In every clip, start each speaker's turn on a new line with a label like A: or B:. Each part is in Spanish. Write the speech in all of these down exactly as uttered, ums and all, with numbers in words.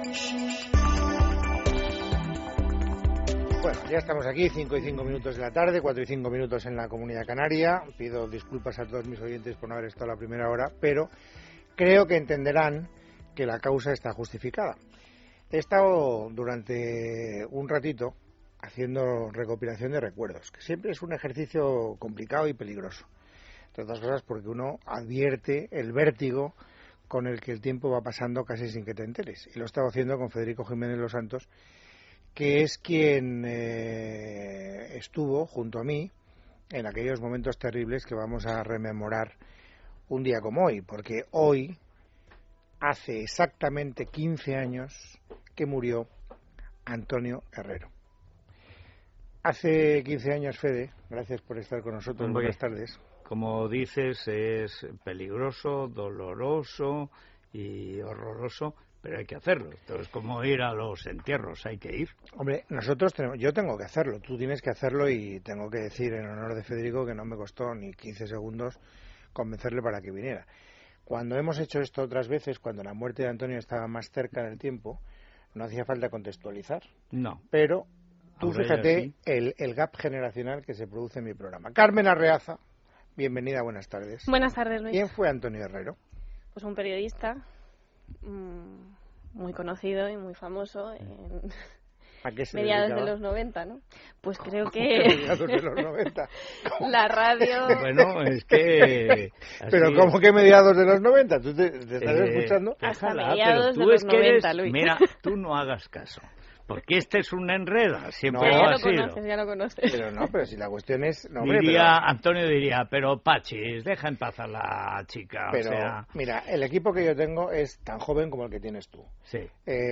A: Bueno, ya estamos aquí, cinco y cinco minutos de la tarde, cuatro y cinco minutos en la Comunidad Canaria. Pido disculpas a todos mis oyentes por no haber estado la primera hora, pero creo que entenderán que la causa está justificada. He estado durante un ratito haciendo recopilación de recuerdos, que siempre es un ejercicio complicado y peligroso. Entre otras cosas porque uno advierte el vértigo con el que el tiempo va pasando casi sin que te enteres. Y lo he estado haciendo con Federico Jiménez Los Santos, que es quien eh, estuvo junto a mí en aquellos momentos terribles que vamos a rememorar un día como hoy, porque hoy hace exactamente quince años que murió Antonio Herrero. Hace quince años, Fede, gracias por estar con nosotros.
B: Hombre,
A: buenas tardes.
B: Como dices, es peligroso, doloroso y horroroso, pero hay que hacerlo. Entonces, como ir a los entierros, hay que ir.
A: Hombre, nosotros tenemos, yo tengo que hacerlo, tú tienes que hacerlo, y tengo que decir en honor de Federico que no me costó ni quince segundos convencerle para que viniera. Cuando hemos hecho esto otras veces, cuando la muerte de Antonio estaba más cerca en el tiempo, no hacía falta contextualizar.
B: No.
A: Pero tú
B: Ahora
A: fíjate
B: sí.
A: el, el gap generacional que se produce en mi programa. Carmen Arreaza, bienvenida, buenas tardes.
C: Buenas tardes, Luis.
A: ¿Quién fue Antonio Herrero?
C: Pues un periodista mmm, muy conocido y muy famoso en
A: ¿A qué se
C: mediados
A: dedicaba?
C: de los noventa, ¿no? Pues creo
A: ¿Cómo
C: que...
A: mediados de los noventa?
C: La radio...
B: Bueno, es que...
A: Pero
B: así
A: ¿cómo
B: es.
A: que mediados de los noventa? ¿Tú te, te estás
B: Eh,
A: escuchando?
C: Hasta
B: déjala,
C: mediados
B: pero tú
C: de
B: es
C: los
B: que eres...
C: noventa, Luis.
B: Mira, tú no hagas caso. Porque este es una enreda, siempre
A: No,
B: lo
C: Ya
B: ha
C: lo
B: sido.
C: conoces, ya lo conoces.
A: Pero no, pero si la cuestión es... No, hombre,
B: Diría,
A: pero,
B: Antonio diría, pero Pachis, deja en paz a la chica.
A: pero,
B: o sea,
A: mira, el equipo que yo tengo es tan joven como el que tienes tú.
B: sí.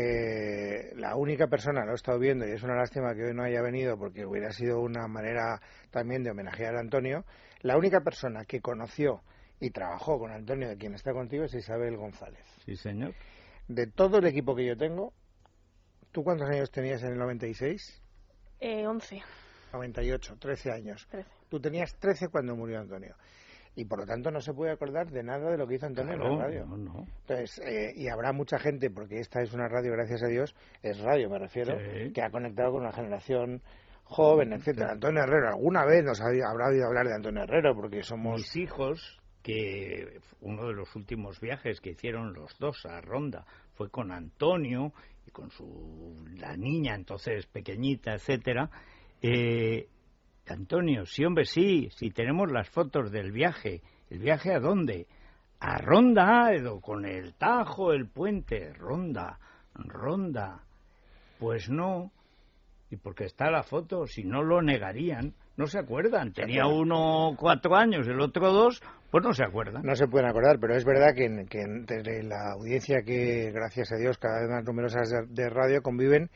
A: Eh, la única persona, lo he estado viendo, y es una lástima que hoy no haya venido porque hubiera sido una manera también de homenajear a Antonio, la única persona que conoció y trabajó con Antonio, de quien está contigo, es Isabel González.
B: Sí, señor.
A: De todo el equipo que yo tengo, ¿tú cuántos años tenías en el noventa y seis?
C: Eh, once,
A: noventa y ocho, trece años.
C: trece.
A: Tú tenías trece cuando murió Antonio. Y por lo tanto no se puede acordar de nada de lo que hizo Antonio
B: Claro,
A: en la radio.
B: no, no.
A: Entonces, eh, y habrá mucha gente, porque esta es una radio, gracias a Dios, es radio me refiero,
B: Sí.
A: que ha conectado con una generación joven, etcétera. Antonio Herrero, alguna vez nos había- habrá oído hablar de Antonio Herrero, porque somos...
B: Mis hijos, que uno de los últimos viajes que hicieron los dos a Ronda fue con Antonio y con su la niña entonces pequeñita, etcétera. Eh, Antonio, sí, hombre, sí, sí tenemos las fotos del viaje. ¿El viaje a dónde? A Ronda, Edo, con el Tajo, el puente. Ronda, Ronda. Pues no. ¿Y porque está la foto? Si no lo negarían. No se acuerdan. Tenía uno cuatro años, el otro dos, pues no se acuerdan.
A: No se pueden acordar, pero es verdad que, en- que entre la audiencia que, gracias a Dios, cada vez más numerosas de, de radio, conviven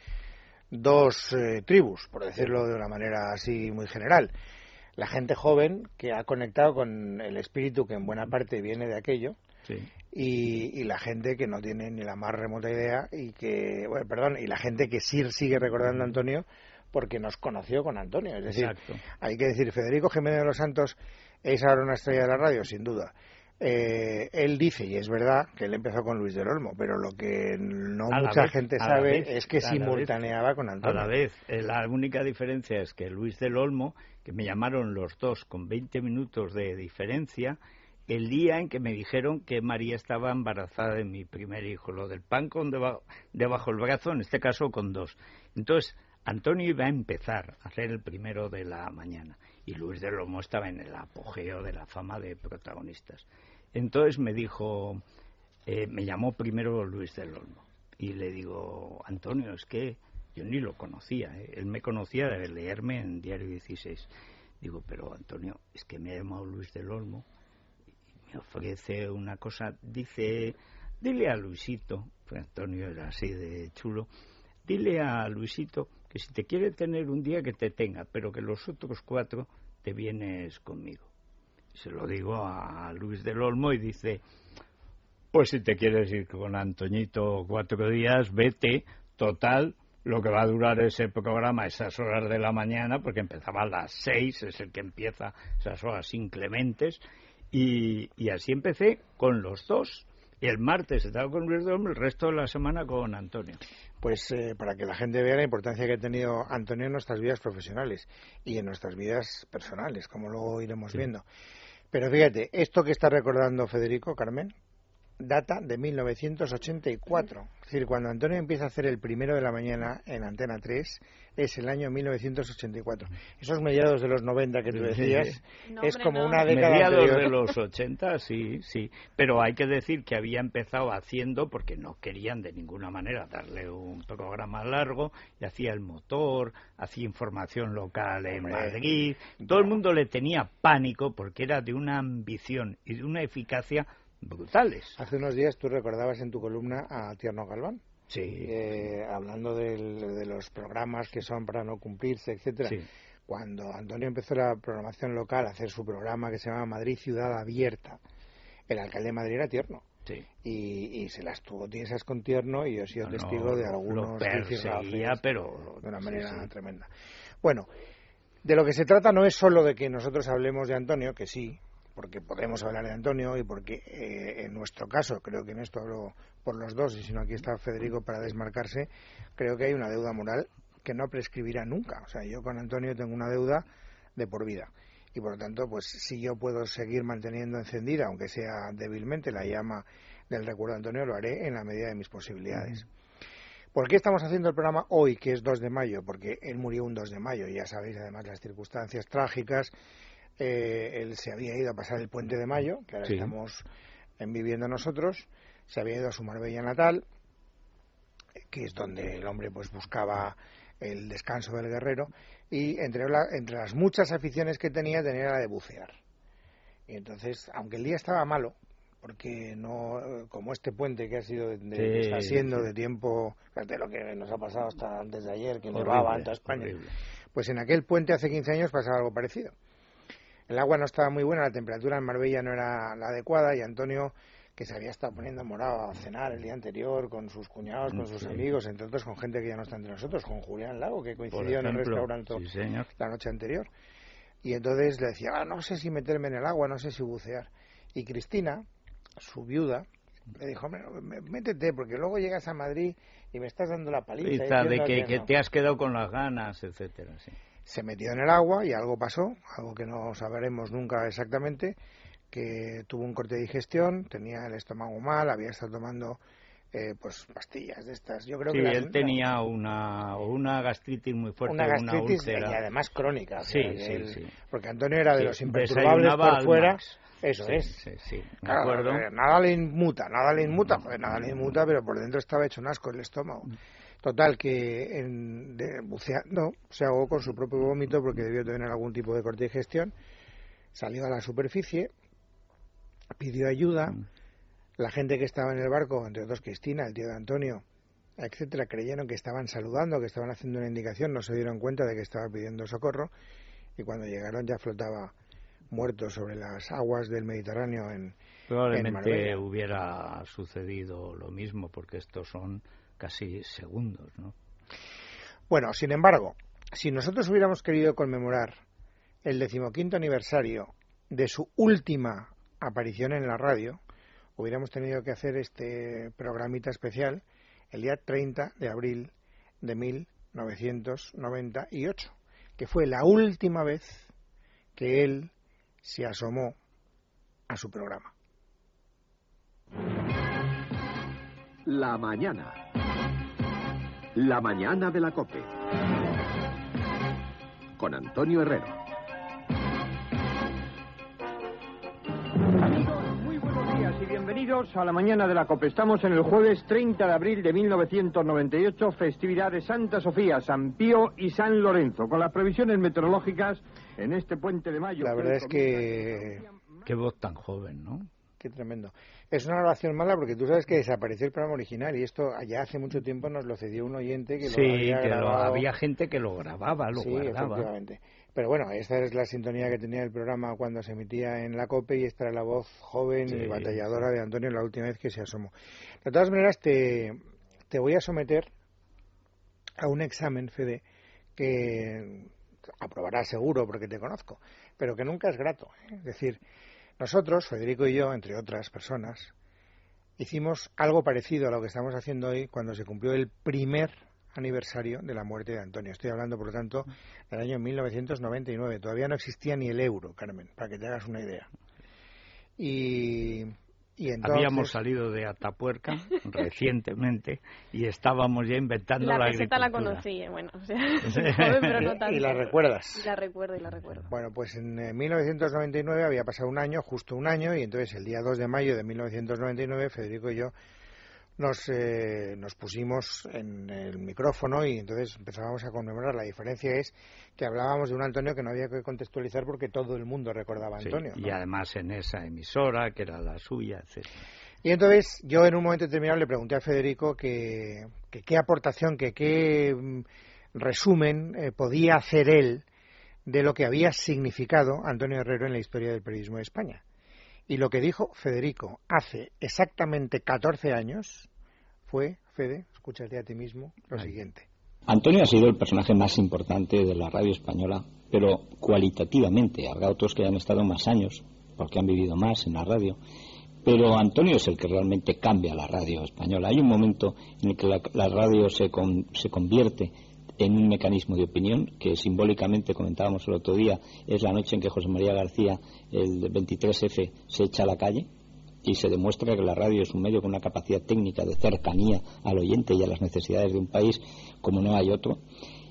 A: dos eh, tribus, por decirlo de una manera así muy general. La gente joven que ha conectado con el espíritu que en buena parte viene de aquello,
B: Sí.
A: y, y la gente que no tiene ni la más remota idea y que, bueno, perdón, y la gente que sí sigue recordando a Antonio porque nos conoció con Antonio. Es decir,
B: Exacto.
A: hay que decir, Federico Jiménez de los Santos es ahora una estrella de la radio, sin duda. Eh, él dice, y es verdad, que él empezó con Luis del Olmo, pero lo que no
B: A la
A: mucha
B: vez,
A: gente
B: a la
A: sabe
B: vez,
A: es que
B: a la
A: simultaneaba con
B: A
A: Antonio.
B: la vez, eh, la única diferencia es que Luis del Olmo, que me llamaron los dos con veinte minutos de diferencia, el día en que me dijeron que María estaba embarazada de mi primer hijo, lo del pan con debajo, debajo del brazo, en este caso con dos. Entonces, Antonio iba a empezar a ser el primero de la mañana y Luis del Olmo estaba en el apogeo de la fama de protagonistas. Entonces me dijo, eh, me llamó primero Luis del Olmo y le digo, Antonio, es que yo ni lo conocía, ¿eh? Él me conocía de leerme en Diario dieciséis. Digo, pero Antonio, es que me ha llamado Luis del Olmo y me ofrece una cosa, dice, dile a Luisito, pues Antonio era así de chulo, dile a Luisito que si te quiere tener un día que te tenga, pero que los otros cuatro te vienes conmigo. Se lo digo a Luis del Olmo y dice, pues si te quieres ir con Antoñito cuatro días, vete, total, lo que va a durar ese programa, esas horas de la mañana, porque empezaba a las seis, es el que empieza esas horas inclementes, y, y así empecé con los dos, Y el martes estaba con Luis del Olmo, el resto de la semana con Antonio.
A: Pues eh, para que la gente vea la importancia que ha tenido Antonio en nuestras vidas profesionales y en nuestras vidas personales, como luego iremos sí. viendo. Pero fíjate, esto que está recordando Federico, Carmen, data de mil novecientos ochenta y cuatro. Es decir, cuando Antonio empieza a hacer el primero de la mañana en Antena tres, es el año mil novecientos ochenta y cuatro. Esos mediados de los noventa que tú decías,
C: no,
A: es
C: hombre,
A: como
C: no.
A: una década
B: mediados
A: anterior.
B: de los ochenta, sí, sí. Pero hay que decir que había empezado haciendo, porque no querían de ninguna manera darle un programa largo, y hacía el motor, hacía información local en
A: Hombre,
B: Madrid.
A: no.
B: Todo el mundo le tenía pánico porque era de una ambición y de una eficacia brutales.
A: Hace unos días tú recordabas en tu columna a Tierno Galván.
B: Sí.
A: Eh, hablando del, de los programas que son para no cumplirse, etcétera.
B: Sí.
A: Cuando Antonio empezó la programación local a hacer su programa que se llama Madrid Ciudad Abierta, el alcalde de Madrid era Tierno.
B: Sí.
A: Y, y se las tuvo tiesas con Tierno, y yo he sido
B: no,
A: testigo de
B: lo,
A: algunos
B: lo perseguía, pero
A: de una manera
B: sí, sí.
A: tremenda. Bueno, de lo que se trata no es solo de que nosotros hablemos de Antonio, que sí, porque podemos hablar de Antonio y porque eh, en nuestro caso, creo que en esto hablo por los dos, y si no aquí está Federico para desmarcarse, creo que hay una deuda moral que no prescribirá nunca. O sea, yo con Antonio tengo una deuda de por vida, y por lo tanto, pues si yo puedo seguir manteniendo encendida, aunque sea débilmente, la llama del recuerdo de Antonio, lo haré en la medida de mis posibilidades. Uh-huh. ¿Por qué estamos haciendo el programa hoy, que es dos de mayo? Porque él murió un dos de mayo, y ya sabéis además las circunstancias trágicas. Eh, él se había ido a pasar el puente de mayo, que ahora sí. estamos en viviendo nosotros, se había ido a su Marbella natal, que es donde el hombre pues buscaba el descanso del guerrero, y entre, la, entre las muchas aficiones que tenía, tenía la de bucear. Y entonces, aunque el día estaba malo, porque no, como este puente que ha sido de, de, sí, está siendo sí. de tiempo, fíjate lo que nos ha pasado hasta antes de ayer, que nevaba en toda España, horrible. Pues en aquel puente hace quince años pasaba algo parecido. El agua no estaba muy buena, la temperatura en Marbella no era la adecuada, y Antonio, que se había estado poniendo morado a cenar el día anterior con sus cuñados, con sus sí. amigos, entre otros con gente que ya no está entre nosotros, con Julián Lago, que coincidió ejemplo, en el restaurante
B: sí,
A: la noche anterior. Y entonces le decía, ah, no sé si meterme en el agua, no sé si bucear. Y Cristina, su viuda, le dijo, hombre, métete, porque luego llegas a Madrid y me estás dando la paliza.
B: Paliza de que, que, no. que te has quedado con las ganas, etcétera, sí.
A: Se metió en el agua y algo pasó, algo que no sabremos nunca exactamente, que tuvo un corte de digestión, tenía el estómago mal, había estado tomando eh, pues pastillas de estas. Yo creo
B: sí,
A: que
B: él
A: las,
B: tenía una una gastritis muy fuerte,
A: una gastritis
B: una úlcera.
A: Y además crónica.
B: Sí,
A: o sea,
B: sí,
A: él,
B: sí.
A: Porque Antonio era de
B: sí,
A: los imperturbables por fuera.
B: Max.
A: Eso
B: sí,
A: es.
B: Sí, sí, me
A: claro,
B: acuerdo.
A: Nada le inmuta, nada le inmuta, pues nada le inmuta, pero por dentro estaba hecho un asco el estómago. Total, que en, de, buceando se ahogó con su propio vómito porque debió tener algún tipo de corte de digestión. Salió a la superficie, pidió ayuda. Mm. La gente que estaba en el barco, entre otros Cristina, el tío de Antonio, etcétera, creyeron que estaban saludando, que estaban haciendo una indicación, no se dieron cuenta de que estaba pidiendo socorro, y cuando llegaron ya flotaba muerto sobre las aguas del Mediterráneo en
B: Probablemente
A: en
B: hubiera sucedido lo mismo, porque estos son casi segundos, ¿no?
A: Bueno, sin embargo, si nosotros hubiéramos querido conmemorar el decimoquinto aniversario de su última aparición en la radio, hubiéramos tenido que hacer este programita especial el día treinta de abril de mil novecientos noventa y ocho, que fue la última vez que él se asomó a su programa.
D: La mañana. La mañana de la COPE. Con Antonio Herrero.
E: Amigos, muy buenos días y bienvenidos a la mañana de la COPE. Estamos en el jueves treinta de abril de mil novecientos noventa y ocho, festividad de Santa Sofía, San Pío y San Lorenzo, con las previsiones meteorológicas en este puente de mayo.
A: La verdad es que...
B: Qué voz tan joven, ¿no?
A: Qué tremendo. Es una grabación mala porque tú sabes que desapareció el programa original y esto ya hace mucho tiempo nos lo cedió un oyente que
B: sí,
A: lo había
B: que
A: grabado.
B: Lo, había gente que lo grababa, lo
A: sí,
B: guardaba.
A: Efectivamente. Pero bueno, esta es la sintonía que tenía el programa cuando se emitía en la COPE y esta era la voz joven sí, y batalladora sí. de Antonio la última vez que se asomó. De todas maneras, te, te voy a someter a un examen, Fede, que aprobarás seguro porque te conozco, pero que nunca es grato, ¿eh? Es decir, nosotros, Federico y yo, entre otras personas, hicimos algo parecido a lo que estamos haciendo hoy cuando se cumplió el primer aniversario de la muerte de Antonio. Estoy hablando, por lo tanto, del año mil novecientos noventa y nueve. Todavía no existía ni el euro, Carmen, para que te hagas una idea. Y... Y entonces...
B: Habíamos salido de Atapuerca recientemente y estábamos ya inventando la,
C: la
B: agricultura.
C: La receta la conocí, bueno, o sea, joven, pero no tanto.
A: ¿Y la recuerdas?
C: Y la recuerdo, y la recuerdo.
A: Bueno, pues en eh, mil novecientos noventa y nueve había pasado un año, justo un año, y entonces el día dos de mayo de mil novecientos noventa y nueve, Federico y yo nos, eh, nos pusimos en el micrófono y entonces empezábamos a conmemorar. La diferencia es que hablábamos de un Antonio que no había que contextualizar porque todo el mundo recordaba a Antonio.
B: Sí,
A: ¿no?
B: Y además en esa emisora, que era la suya, etcétera.
A: Y entonces yo en un momento determinado le pregunté a Federico que, que qué aportación, que qué mm, resumen eh, podía hacer él de lo que había significado Antonio Herrero en la historia del periodismo de España. Y lo que dijo Federico hace exactamente catorce años fue, Fede, escúchate a ti mismo, lo Ay. siguiente.
F: Antonio ha sido el personaje más importante de la radio española, pero cualitativamente. Habrá otros que han estado más años, porque han vivido más en la radio. Pero Antonio es el que realmente cambia la radio española. Hay un momento en el que la, la radio se, con, se convierte en un mecanismo de opinión, que simbólicamente, comentábamos el otro día, es la noche en que José María García, el veintitrés efe, se echa a la calle y se demuestra que la radio es un medio con una capacidad técnica de cercanía al oyente y a las necesidades de un país como no hay otro.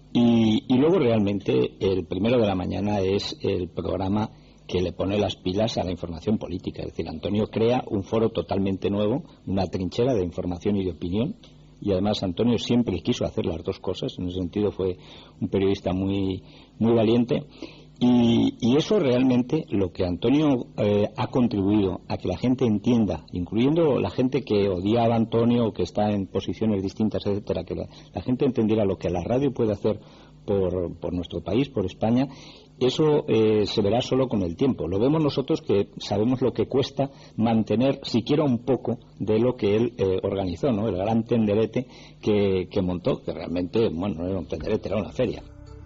F: Y, y luego realmente el primero de la mañana es el programa que le pone las pilas a la información política. Es decir, Antonio crea un foro totalmente nuevo, una trinchera de información y de opinión, y además Antonio siempre quiso hacer las dos cosas. En ese sentido fue un periodista muy, muy valiente. Y, y eso realmente, lo que Antonio eh, ha contribuido a que la gente entienda, incluyendo la gente que odiaba a Antonio o que está en posiciones distintas, etcétera, que la, la gente entendiera lo que la radio puede hacer por, por nuestro país, por España. Eso eh, se verá solo con el tiempo. Lo vemos nosotros, que sabemos lo que cuesta mantener siquiera un poco de lo que él eh, organizó, ¿no? El gran tenderete que, que montó, que realmente, bueno, no era un tenderete, era una feria.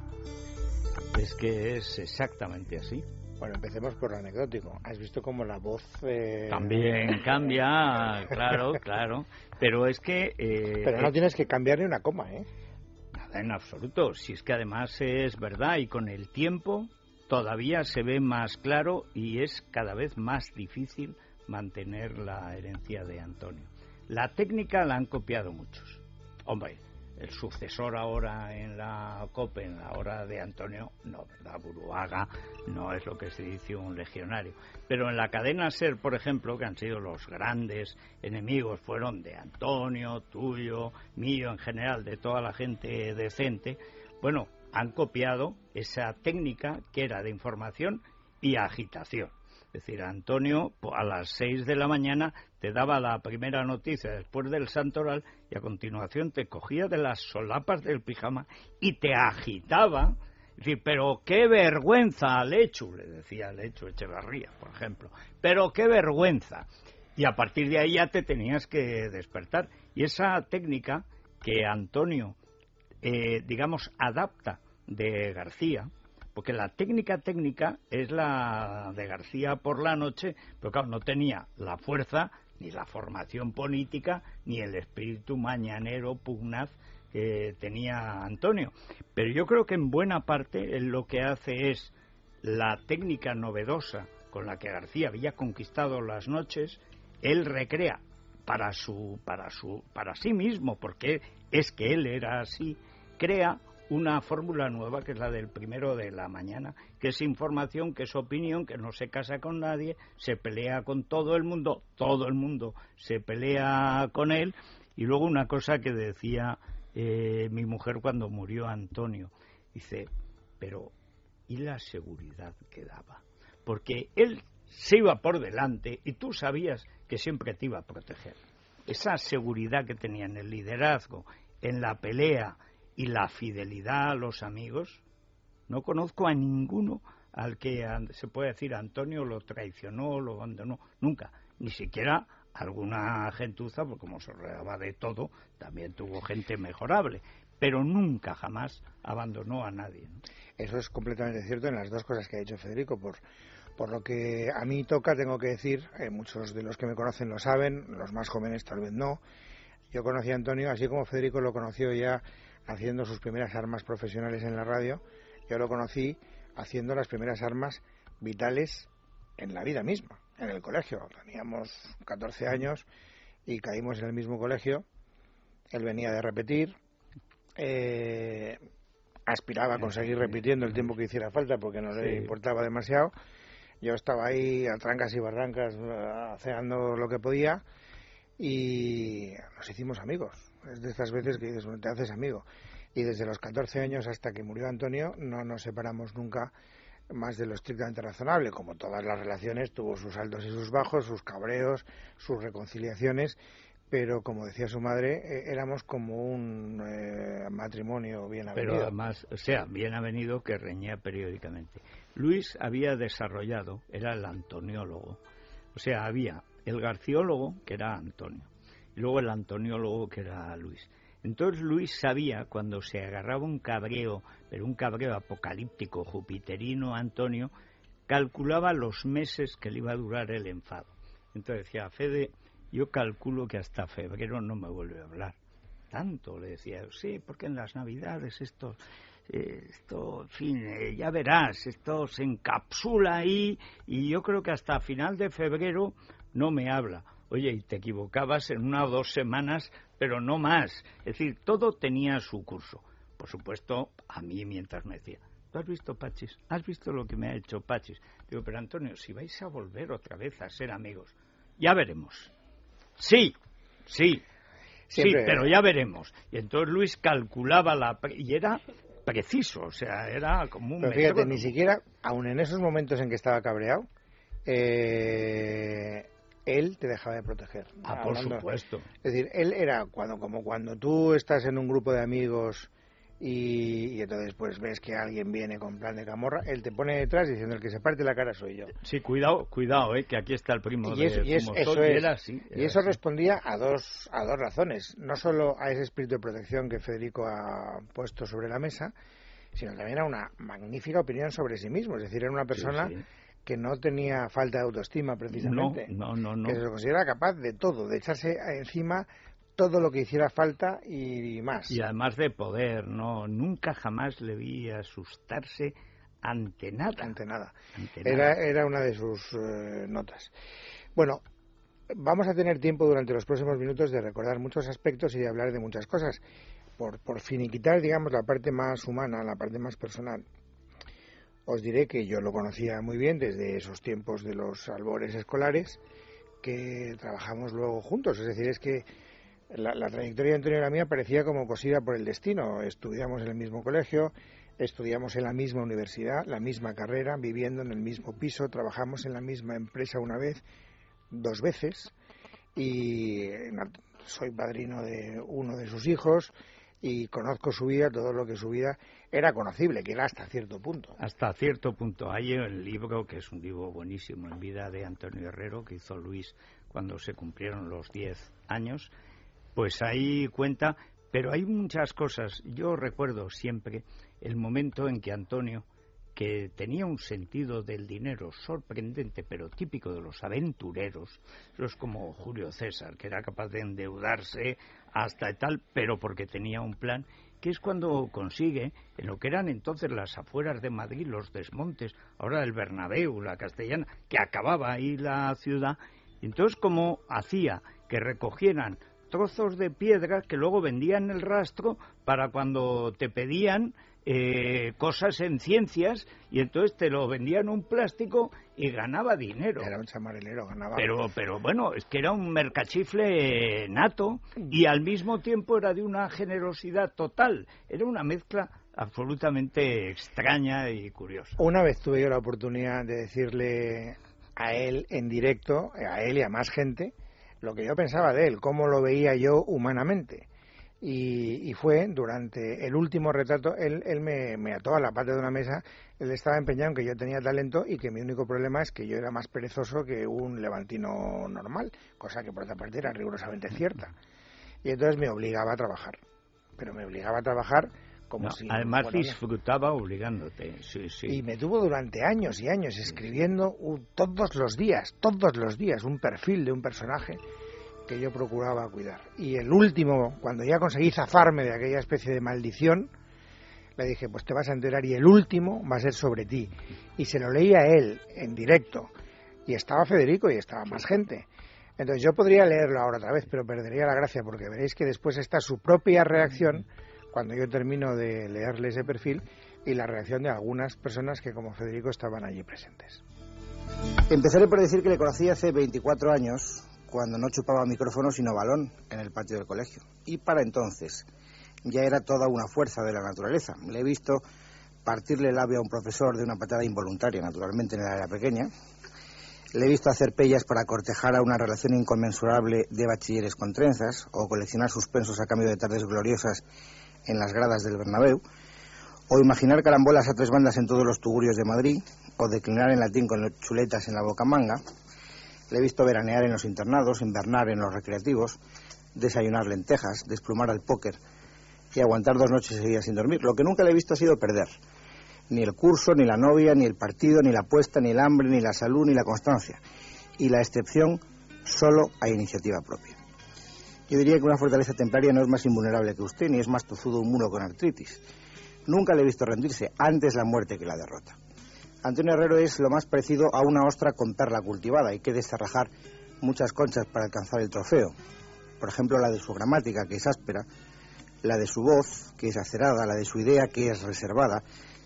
B: Es que es exactamente así.
A: Bueno, empecemos por lo anecdótico. ¿Has visto cómo la voz... Eh...
B: También cambia, claro, claro. Pero es que... Eh,
A: Pero no eh... tienes que cambiar ni una coma, ¿eh?
B: Nada, en absoluto. Si es que además es verdad, y con el tiempo todavía se ve más claro y es cada vez más difícil mantener la herencia de Antonio. La técnica la han copiado muchos. Hombre, el sucesor ahora en la COPE, en la hora de Antonio, no, ¿verdad? Buruaga no es lo que se dice un legionario. Pero en la cadena SER, por ejemplo, que han sido los grandes enemigos, fueron de Antonio, tuyo, mío, en general, de toda la gente decente, bueno, han copiado esa técnica que era de información y agitación. Es decir, Antonio a las seis de la mañana te daba la primera noticia después del santoral y a continuación te cogía de las solapas del pijama y te agitaba. Es decir, pero qué vergüenza, Lechu, le decía Lechu Echevarría, por ejemplo. Pero qué vergüenza. Y a partir de ahí ya te tenías que despertar. Y esa técnica que Antonio, eh, digamos, adapta de García, porque la técnica técnica es la de García por la noche, pero claro, no tenía la fuerza, ni la formación política, ni el espíritu mañanero pugnaz que tenía Antonio. Pero yo creo que en buena parte él lo que hace es la técnica novedosa con la que García había conquistado las noches, él recrea para su, para su, para sí mismo, porque es que él era así, crea una fórmula nueva que es la del primero de la mañana, que es información, que es opinión, que no se casa con nadie, se pelea con todo el mundo, todo el mundo se pelea con él. Y luego una cosa que decía eh, mi mujer cuando murió Antonio, dice, pero ¿y la seguridad que daba? Porque él se iba por delante y tú sabías que siempre te iba a proteger. Esa seguridad que tenía en el liderazgo, en la pelea y la fidelidad a los amigos, no conozco a ninguno al que se puede decir Antonio lo traicionó, lo abandonó, nunca, ni siquiera alguna gentuza, porque como se rodeaba de todo, también tuvo gente mejorable, pero nunca jamás abandonó a nadie, ¿no?
A: Eso es completamente cierto en las dos cosas que ha dicho Federico. Por, Por lo que a mí toca, tengo que decir, eh, muchos de los que me conocen lo saben, los más jóvenes tal vez no. Yo conocí a Antonio, así como Federico lo conoció ya haciendo sus primeras armas profesionales en la radio, yo lo conocí haciendo las primeras armas vitales en la vida misma, en el colegio. Teníamos catorce años y caímos en el mismo colegio. Él venía de repetir, eh, aspiraba a conseguir repitiendo el tiempo que hiciera falta porque no le importaba demasiado. Yo estaba ahí a trancas y barrancas haciendo lo que podía y nos hicimos amigos. Es de estas veces que dices, bueno, te haces amigo. Y desde los catorce años hasta que murió Antonio no nos separamos nunca más de lo estrictamente razonable. Como todas las relaciones, tuvo sus altos y sus bajos, sus cabreos, sus reconciliaciones, pero como decía su madre, eh, éramos como un eh, matrimonio bien avenido.
B: Pero además, o sea, bien avenido que reñía periódicamente. Luis había desarrollado, era el antoniólogo, o sea, había el garciólogo, que era Antonio, y luego el antoniólogo, que era Luis. Entonces Luis sabía, cuando se agarraba un cabreo, pero un cabreo apocalíptico, jupiterino, Antonio, calculaba los meses que le iba a durar el enfado. Entonces decía, Fede, yo calculo que hasta febrero no me vuelve a hablar. Tanto, le decía, sí, porque en las Navidades esto, eh, esto en fin, eh, ya verás, esto se encapsula ahí y yo creo que hasta final de febrero no me habla. Oye, y te equivocabas en una o dos semanas, pero no más. Es decir, todo tenía su curso. Por supuesto, a mí mientras me decía, ¿tú has visto Pachis? ¿Has visto lo que me ha hecho Pachis? Digo, pero Antonio, si vais a volver otra vez a ser amigos, ya veremos. Sí, sí, Siempre... sí, pero ya veremos. Y entonces Luis calculaba la... Pre... y era preciso, o sea, era como un...
A: Pero fíjate, metro... ni siquiera, aun en esos momentos en que estaba cabreado, eh... él te dejaba de proteger.
B: Ah, por hablando. Supuesto.
A: Es decir, él era cuando como cuando tú estás en un grupo de amigos y, y entonces pues ves que alguien viene con plan de camorra, él te pone detrás diciendo el que se parte la cara soy yo.
B: Sí, cuidado, cuidado, eh, que aquí está el primo
A: y eso,
B: de
A: y es,
B: Fumosol,
A: eso es,
B: y, era así, era
A: y eso
B: así.
A: respondía a dos a dos razones, no solo a ese espíritu de protección que Federico ha puesto sobre la mesa, sino también a una magnífica opinión sobre sí mismo. Es decir, era una persona sí, sí. que no tenía falta de autoestima precisamente,
B: no, no, no, no.
A: que se considera capaz de todo, de echarse encima todo lo que hiciera falta y más.
B: Y además de poder, no, nunca jamás le vi asustarse ante nada.
A: Ante nada.
B: Ante
A: era,
B: nada.
A: era una de sus eh, notas. Bueno, vamos a tener tiempo durante los próximos minutos de recordar muchos aspectos y de hablar de muchas cosas. Por, por finiquitar, digamos, la parte más humana, la parte más personal. Os diré que yo lo conocía muy bien desde esos tiempos de los albores escolares, que trabajamos luego juntos. Es decir, es que la, la trayectoria de Antonio y la mía parecía como cosida por el destino. Estudiamos en el mismo colegio, estudiamos en la misma universidad, la misma carrera, viviendo en el mismo piso, trabajamos en la misma empresa una vez, dos veces, y soy padrino de uno de sus hijos, y conozco su vida, todo lo que su vida era conocible, que era hasta cierto punto.
B: Hasta cierto punto. Hay el libro, que es un libro buenísimo, En vida de Antonio Herrero, que hizo Luis cuando se cumplieron los diez años, pues ahí cuenta, pero hay muchas cosas. Yo recuerdo siempre el momento en que Antonio, que tenía un sentido del dinero sorprendente, pero típico de los aventureros, eso es como Julio César, que era capaz de endeudarse hasta tal, pero porque tenía un plan, que es cuando consigue, en lo que eran entonces las afueras de Madrid, los desmontes, ahora el Bernabéu, la Castellana, que acababa ahí la ciudad, y entonces como hacía que recogieran trozos de piedra que luego vendían el rastro para cuando te pedían Eh, cosas en ciencias, y entonces te lo vendían un plástico y ganaba dinero.
A: Era un chamarelero, ganaba.
B: Pero, pero bueno, es que era un mercachifle nato y al mismo tiempo era de una generosidad total. Era una mezcla absolutamente extraña y curiosa.
A: Una vez tuve yo la oportunidad de decirle a él en directo, a él y a más gente, lo que yo pensaba de él, cómo lo veía yo humanamente. Y, y fue durante el último retrato, él, él me, me ató a la parte de una mesa, él estaba empeñado en que yo tenía talento y que mi único problema es que yo era más perezoso que un levantino normal, cosa que por otra parte era rigurosamente cierta. Y entonces me obligaba a trabajar, pero me obligaba a trabajar como
B: no,
A: si...
B: Además
A: bueno,
B: disfrutaba obligándote, sí, sí.
A: Y me tuvo durante años y años escribiendo uh, todos los días, todos los días, un perfil de un personaje que yo procuraba cuidar. Y el último, cuando ya conseguí zafarme de aquella especie de maldición, le dije, pues te vas a enterar y el último va a ser sobre ti. Y se lo leí a él en directo. Y estaba Federico y estaba más gente. Entonces yo podría leerlo ahora otra vez, pero perdería la gracia porque veréis que después está su propia reacción cuando yo termino de leerle ese perfil y la reacción de algunas personas que como Federico estaban allí presentes.
G: Empezaré por decir que le conocí hace veinticuatro años, cuando no chupaba micrófono sino balón en el patio del colegio. Y para entonces ya era toda una fuerza de la naturaleza. Le he visto partirle el labio a un profesor de una patada involuntaria, naturalmente en el área pequeña. Le he visto hacer pellas para cortejar a una relación inconmensurable de bachilleres con trenzas, o coleccionar suspensos a cambio de tardes gloriosas en las gradas del Bernabéu, o imaginar carambolas a tres bandas en todos los tugurios de Madrid, o declinar en latín con chuletas en la bocamanga. Le he visto veranear en los internados, invernar en los recreativos, desayunar lentejas, desplumar al póker y aguantar dos noches seguidas sin dormir. Lo que nunca le he visto ha sido perder. Ni el curso, ni la novia, ni el partido, ni la apuesta, ni el hambre, ni la salud, ni la constancia. Y la excepción solo a iniciativa propia. Yo diría que una fortaleza templaria no es más invulnerable que usted, ni es más tozudo un muro con artritis. Nunca le he visto rendirse, antes la muerte que la derrota. Antonio Herrero es lo más parecido a una ostra con perla cultivada. Hay que descerrajar muchas conchas para alcanzar el trofeo. Por ejemplo, la de su gramática, que es áspera, la de su voz, que es acerada, la de su idea, que es reservada,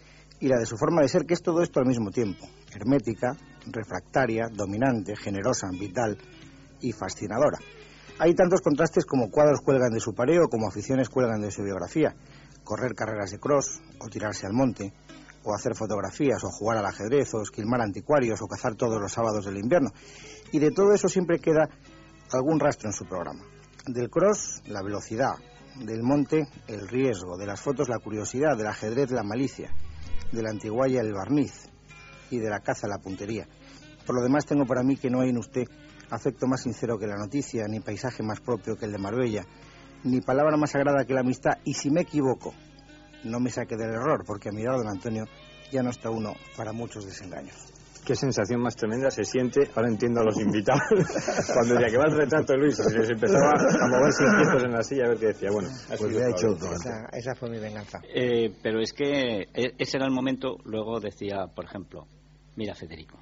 G: y la de su forma de ser, que es todo esto al mismo tiempo. Hermética, refractaria, dominante, generosa, vital y fascinadora. Hay tantos contrastes como cuadros cuelgan de su pared o como aficiones cuelgan de su biografía. Correr carreras de cross, o tirarse al monte, o hacer fotografías, o jugar al ajedrez, o esquilmar anticuarios, o cazar todos los sábados del invierno. Y de todo eso siempre queda algún rastro en su programa. Del cross, la velocidad. Del monte, el riesgo. De las fotos, la curiosidad. Del ajedrez, la malicia. De la antiguaya, el barniz. Y de la caza, la puntería. Por lo demás, tengo para mí que no hay en usted afecto más sincero que la noticia, ni paisaje más propio que el de Marbella, ni palabra más sagrada que la amistad. Y si me equivoco, no me saque del error, porque a mi lado, don Antonio, ya no está uno para muchos desengaños.
E: Qué sensación más tremenda se siente, ahora entiendo a los invitados, cuando decía que va el retrato de Luis, se les empezaba a moverse inquietos en la silla a ver qué decía. Bueno,
A: pues le ha hecho todo. Esa, esa fue mi venganza.
F: Eh, pero es que ese era el momento. Luego decía, por ejemplo, mira, Federico,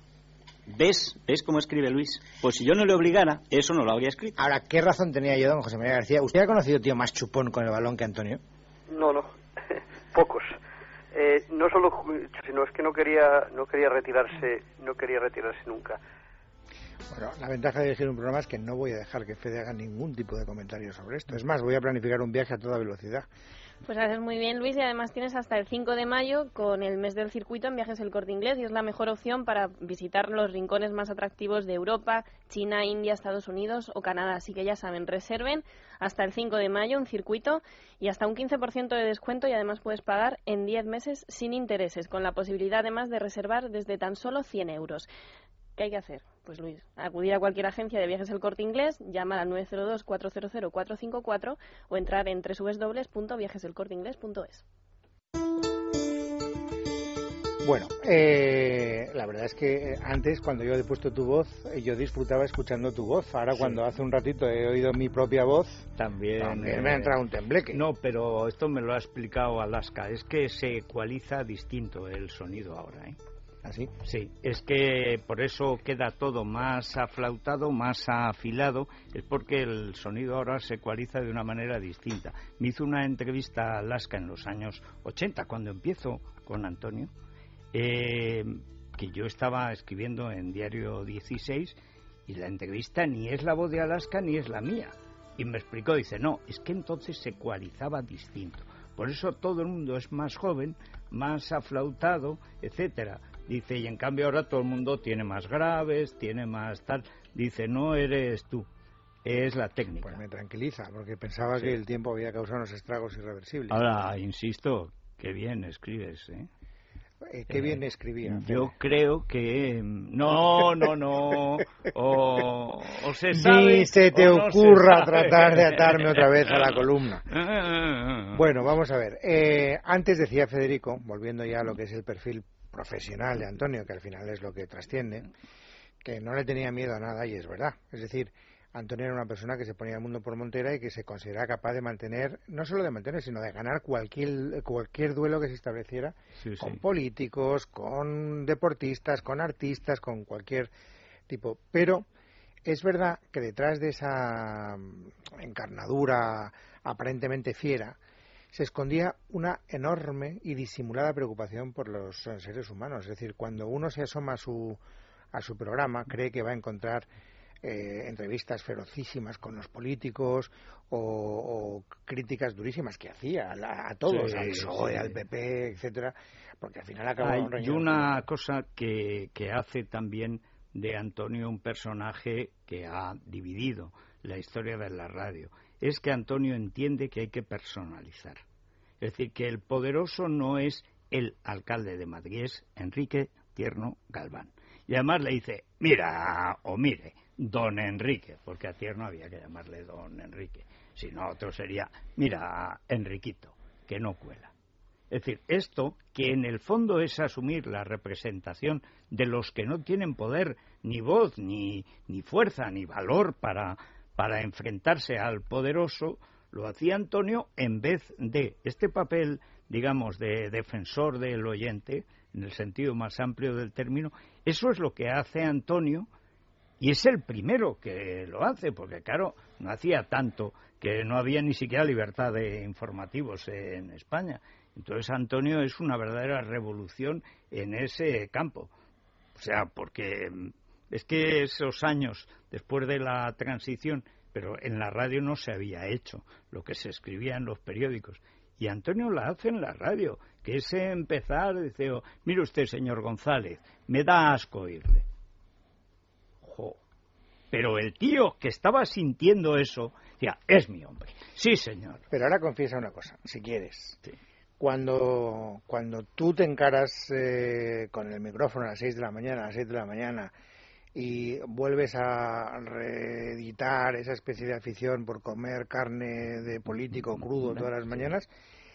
F: ¿ves? ¿Ves cómo escribe Luis? Pues si yo no le obligara, eso no lo habría escrito.
A: Ahora, ¿qué razón tenía yo, don José María García? ¿Usted ha conocido tío más chupón con el balón que Antonio?
H: No, no, pocos. Eh, no solo, sino es que no quería, no quería retirarse, no quería retirarse nunca.
A: Bueno, la ventaja de elegir un programa es que no voy a dejar que Fede haga ningún tipo de comentario sobre esto. Es más, voy a planificar un viaje a toda velocidad.
C: Pues haces muy bien, Luis, y además tienes hasta el cinco de mayo con el mes del circuito en Viajes El Corte Inglés, y es la mejor opción para visitar los rincones más atractivos de Europa, China, India, Estados Unidos o Canadá. Así que ya saben, reserven hasta el cinco de mayo un circuito y hasta un quince por ciento de descuento, y además puedes pagar en diez meses sin intereses, con la posibilidad además de reservar desde tan solo cien euros. ¿Qué hay que hacer? Pues Luis, acudir a cualquier agencia de Viajes El Corte Inglés, llamar al nueve cero dos, cuatro cero cero, cuatro cinco cuatro o entrar en doble u doble u doble u punto viajes el corte inglés punto es.
A: Bueno, eh, la verdad es que antes, cuando yo he puesto tu voz, yo disfrutaba escuchando tu voz. Ahora, sí, cuando hace un ratito he oído mi propia voz,
B: también,
A: también
B: eh,
A: me ha entrado un tembleque.
B: No, pero esto me lo ha explicado Alaska. Es que se ecualiza distinto el sonido ahora, ¿eh?
A: ¿Así?
B: Sí, es que por eso queda todo más aflautado, más afilado, es porque el sonido ahora se ecualiza de una manera distinta. Me hizo una entrevista a Alaska en los años ochenta, cuando empiezo con Antonio, eh, que yo estaba escribiendo en Diario dieciséis, y la entrevista ni es la voz de Alaska ni es la mía. Y me explicó, dice, no, es que entonces se ecualizaba distinto. Por eso todo el mundo es más joven, más aflautado, etcétera. Dice, y en cambio ahora todo el mundo tiene más graves, tiene más tal. Dice, no eres tú, es la técnica.
A: Pues me tranquiliza, porque pensaba, sí, que el tiempo había causado unos estragos irreversibles.
B: Ahora, insisto, qué bien escribes, ¿eh?
A: Eh, qué bien eh, escribía.
B: Yo creo que... No, no, no. O, o se sabe...
A: Ni se te
B: no
A: ocurra
B: se
A: tratar de atarme otra vez a la columna. Bueno, vamos a ver. Eh, antes decía Federico, volviendo ya a lo que es el perfil profesional de Antonio, que al final es lo que trasciende, que no le tenía miedo a nada, y es verdad. Es decir, Antonio era una persona que se ponía el mundo por montera y que se consideraba capaz de mantener, no solo de mantener, sino de ganar cualquier cualquier duelo que se estableciera sí, con sí. políticos, con deportistas, con artistas, con cualquier tipo. Pero es verdad que detrás de esa encarnadura aparentemente fiera se escondía una enorme y disimulada preocupación por los seres humanos. Es decir, cuando uno se asoma a su, a su programa, cree que va a encontrar eh, entrevistas ferocísimas con los políticos o, o críticas durísimas que hacía a, a todos, sí, al P S O E, sí. al P P, etcétera, porque al final acabó un
B: Hay una cosa que, que hace también de Antonio un personaje que ha dividido la historia de la radio. Es que Antonio entiende que hay que personalizar. Es decir, que el poderoso no es el alcalde de Madrid, es Enrique Tierno Galván. Y además le dice, mira, o mire, don Enrique, porque a Tierno había que llamarle don Enrique. Si no, otro sería, mira, Enriquito, que no cuela. Es decir, esto que en el fondo es asumir la representación de los que no tienen poder, ni voz, ni, ni fuerza, ni valor para... para enfrentarse al poderoso, lo hacía Antonio en vez de este papel, digamos, de defensor del oyente, en el sentido más amplio del término. Eso es lo que hace Antonio, y es el primero que lo hace, porque claro, no hacía tanto, que no había ni siquiera libertad de informativos en España. Entonces Antonio es una verdadera revolución en ese campo. O sea, porque... es que esos años después de la transición, pero en la radio no se había hecho lo que se escribía en los periódicos. Y Antonio la hace en la radio, que es empezar, dice, oh, mire usted, señor González, me da asco oírle. Jo. Pero el tío que estaba sintiendo eso, decía, es mi hombre. Sí, señor.
A: Pero ahora confiesa una cosa, si quieres.
B: Sí.
A: Cuando, cuando tú te encaras eh, con el micrófono a las seis de la mañana, a las siete de la mañana, y vuelves a reeditar esa especie de afición por comer carne de político crudo todas las mañanas,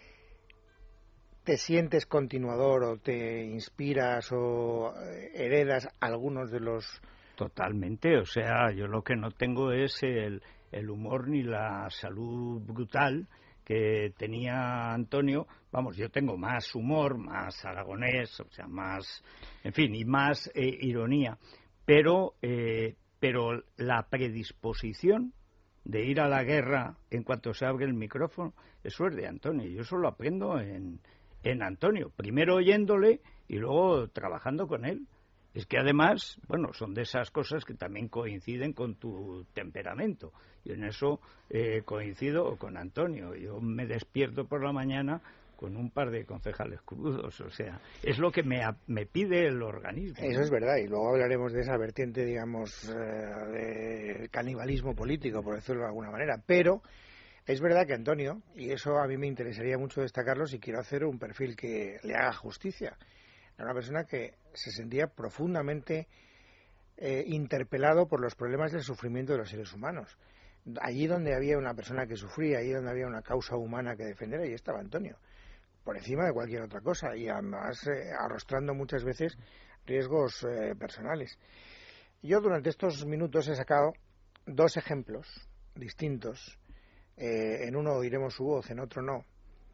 A: ¿te sientes continuador o te inspiras o heredas algunos de los...?
B: Totalmente, o sea, yo lo que no tengo es el, el humor ni la salud brutal que tenía Antonio. Vamos, yo tengo más humor, más aragonés, o sea, más, en fin, y más eh, ironía. Pero, eh, pero la predisposición de ir a la guerra en cuanto se abre el micrófono, eso es de Antonio. Yo eso lo aprendo en, en Antonio. Primero oyéndole y luego trabajando con él. Es que además, bueno, son de esas cosas que también coinciden con tu temperamento. Y en eso eh, coincido con Antonio. Yo me despierto por la mañana con un par de concejales crudos, o sea, es lo que me, me pide el organismo.
A: Eso
B: ¿no?
A: Es verdad, y luego hablaremos de esa vertiente, digamos, eh, de canibalismo político, por decirlo de alguna manera, pero es verdad que Antonio, y eso a mí me interesaría mucho destacarlo si quiero hacer un perfil que le haga justicia, era una persona que se sentía profundamente eh, interpelado por los problemas del sufrimiento de los seres humanos. Allí donde había una persona que sufría, allí donde había una causa humana que defender, ahí estaba Antonio, por encima de cualquier otra cosa, y además eh, arrostrando muchas veces riesgos eh, personales. Yo durante estos minutos he sacado dos ejemplos distintos. Eh, en uno oiremos su voz, en otro no.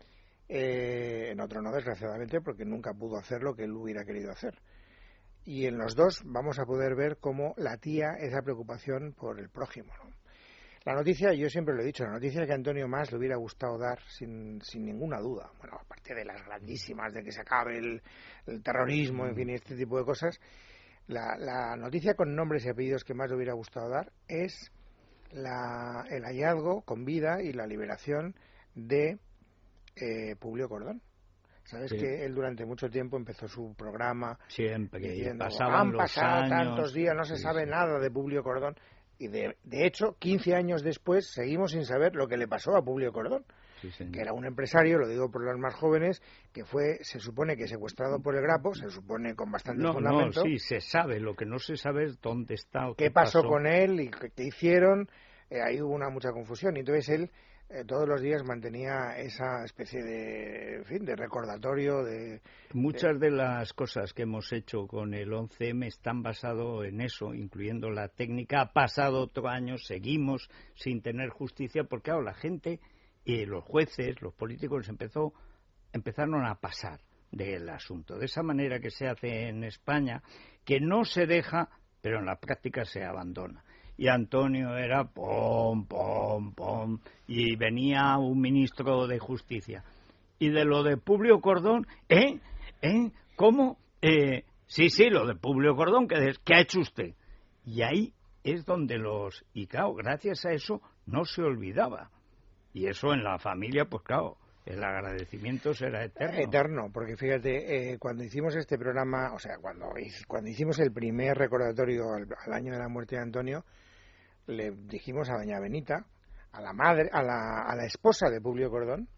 A: Eh, en otro no, desgraciadamente, porque nunca pudo hacer lo que él hubiera querido hacer. Y en los dos vamos a poder ver cómo latía esa preocupación por el prójimo, ¿no? La noticia, yo siempre lo he dicho, la noticia que a Antonio más le hubiera gustado dar sin, sin ninguna duda, bueno, aparte de las grandísimas, de que se acabe el, el terrorismo, en fin, este tipo de cosas, la, la noticia con nombres y apellidos que más le hubiera gustado dar es la, el hallazgo con vida y la liberación de eh, Publio Cordón. Sabes sí. que él durante mucho tiempo empezó su programa
B: siempre
A: diciendo,
B: pasaban
A: han
B: los
A: pasado
B: años,
A: tantos días, no se
B: sí,
A: sabe
B: sí.
A: nada de Publio Cordón. Y de, de hecho, quince años después seguimos sin saber lo que le pasó a Publio Cordón,
B: sí,
A: que era un empresario, lo digo por los más jóvenes, que fue, se supone que secuestrado por el Grapo, se supone con bastante
B: no,
A: fundamento.
B: No, sí, se sabe, lo que no se sabe es dónde está o qué,
A: qué pasó,
B: pasó
A: con él y qué, qué hicieron, eh, ahí hubo una mucha confusión, y entonces él eh, todos los días mantenía esa especie de, en fin, de recordatorio de...
B: Muchas de las cosas que hemos hecho con el once eme están basadas en eso, incluyendo la técnica. Ha pasado otro año, seguimos sin tener justicia, porque claro, la gente, y los jueces, los políticos empezó, empezaron a pasar del asunto. De esa manera que se hace en España, que no se deja, pero en la práctica se abandona. Y Antonio era pom, pom, pom, y venía un ministro de Justicia. Y de lo de Publio Cordón, ¿eh? ¿Eh? ¿Cómo? Eh, sí, sí, lo de Publio Cordón, ¿qué, ¿qué ha hecho usted? Y ahí es donde los... Y claro, gracias a eso no se olvidaba. Y eso en la familia, pues claro, el agradecimiento será eterno.
A: Eterno, porque fíjate, eh, cuando hicimos este programa, o sea, cuando, cuando hicimos el primer recordatorio al, al año de la muerte de Antonio, le dijimos a doña Benita, a la madre, a la, a la esposa de Publio Cordón,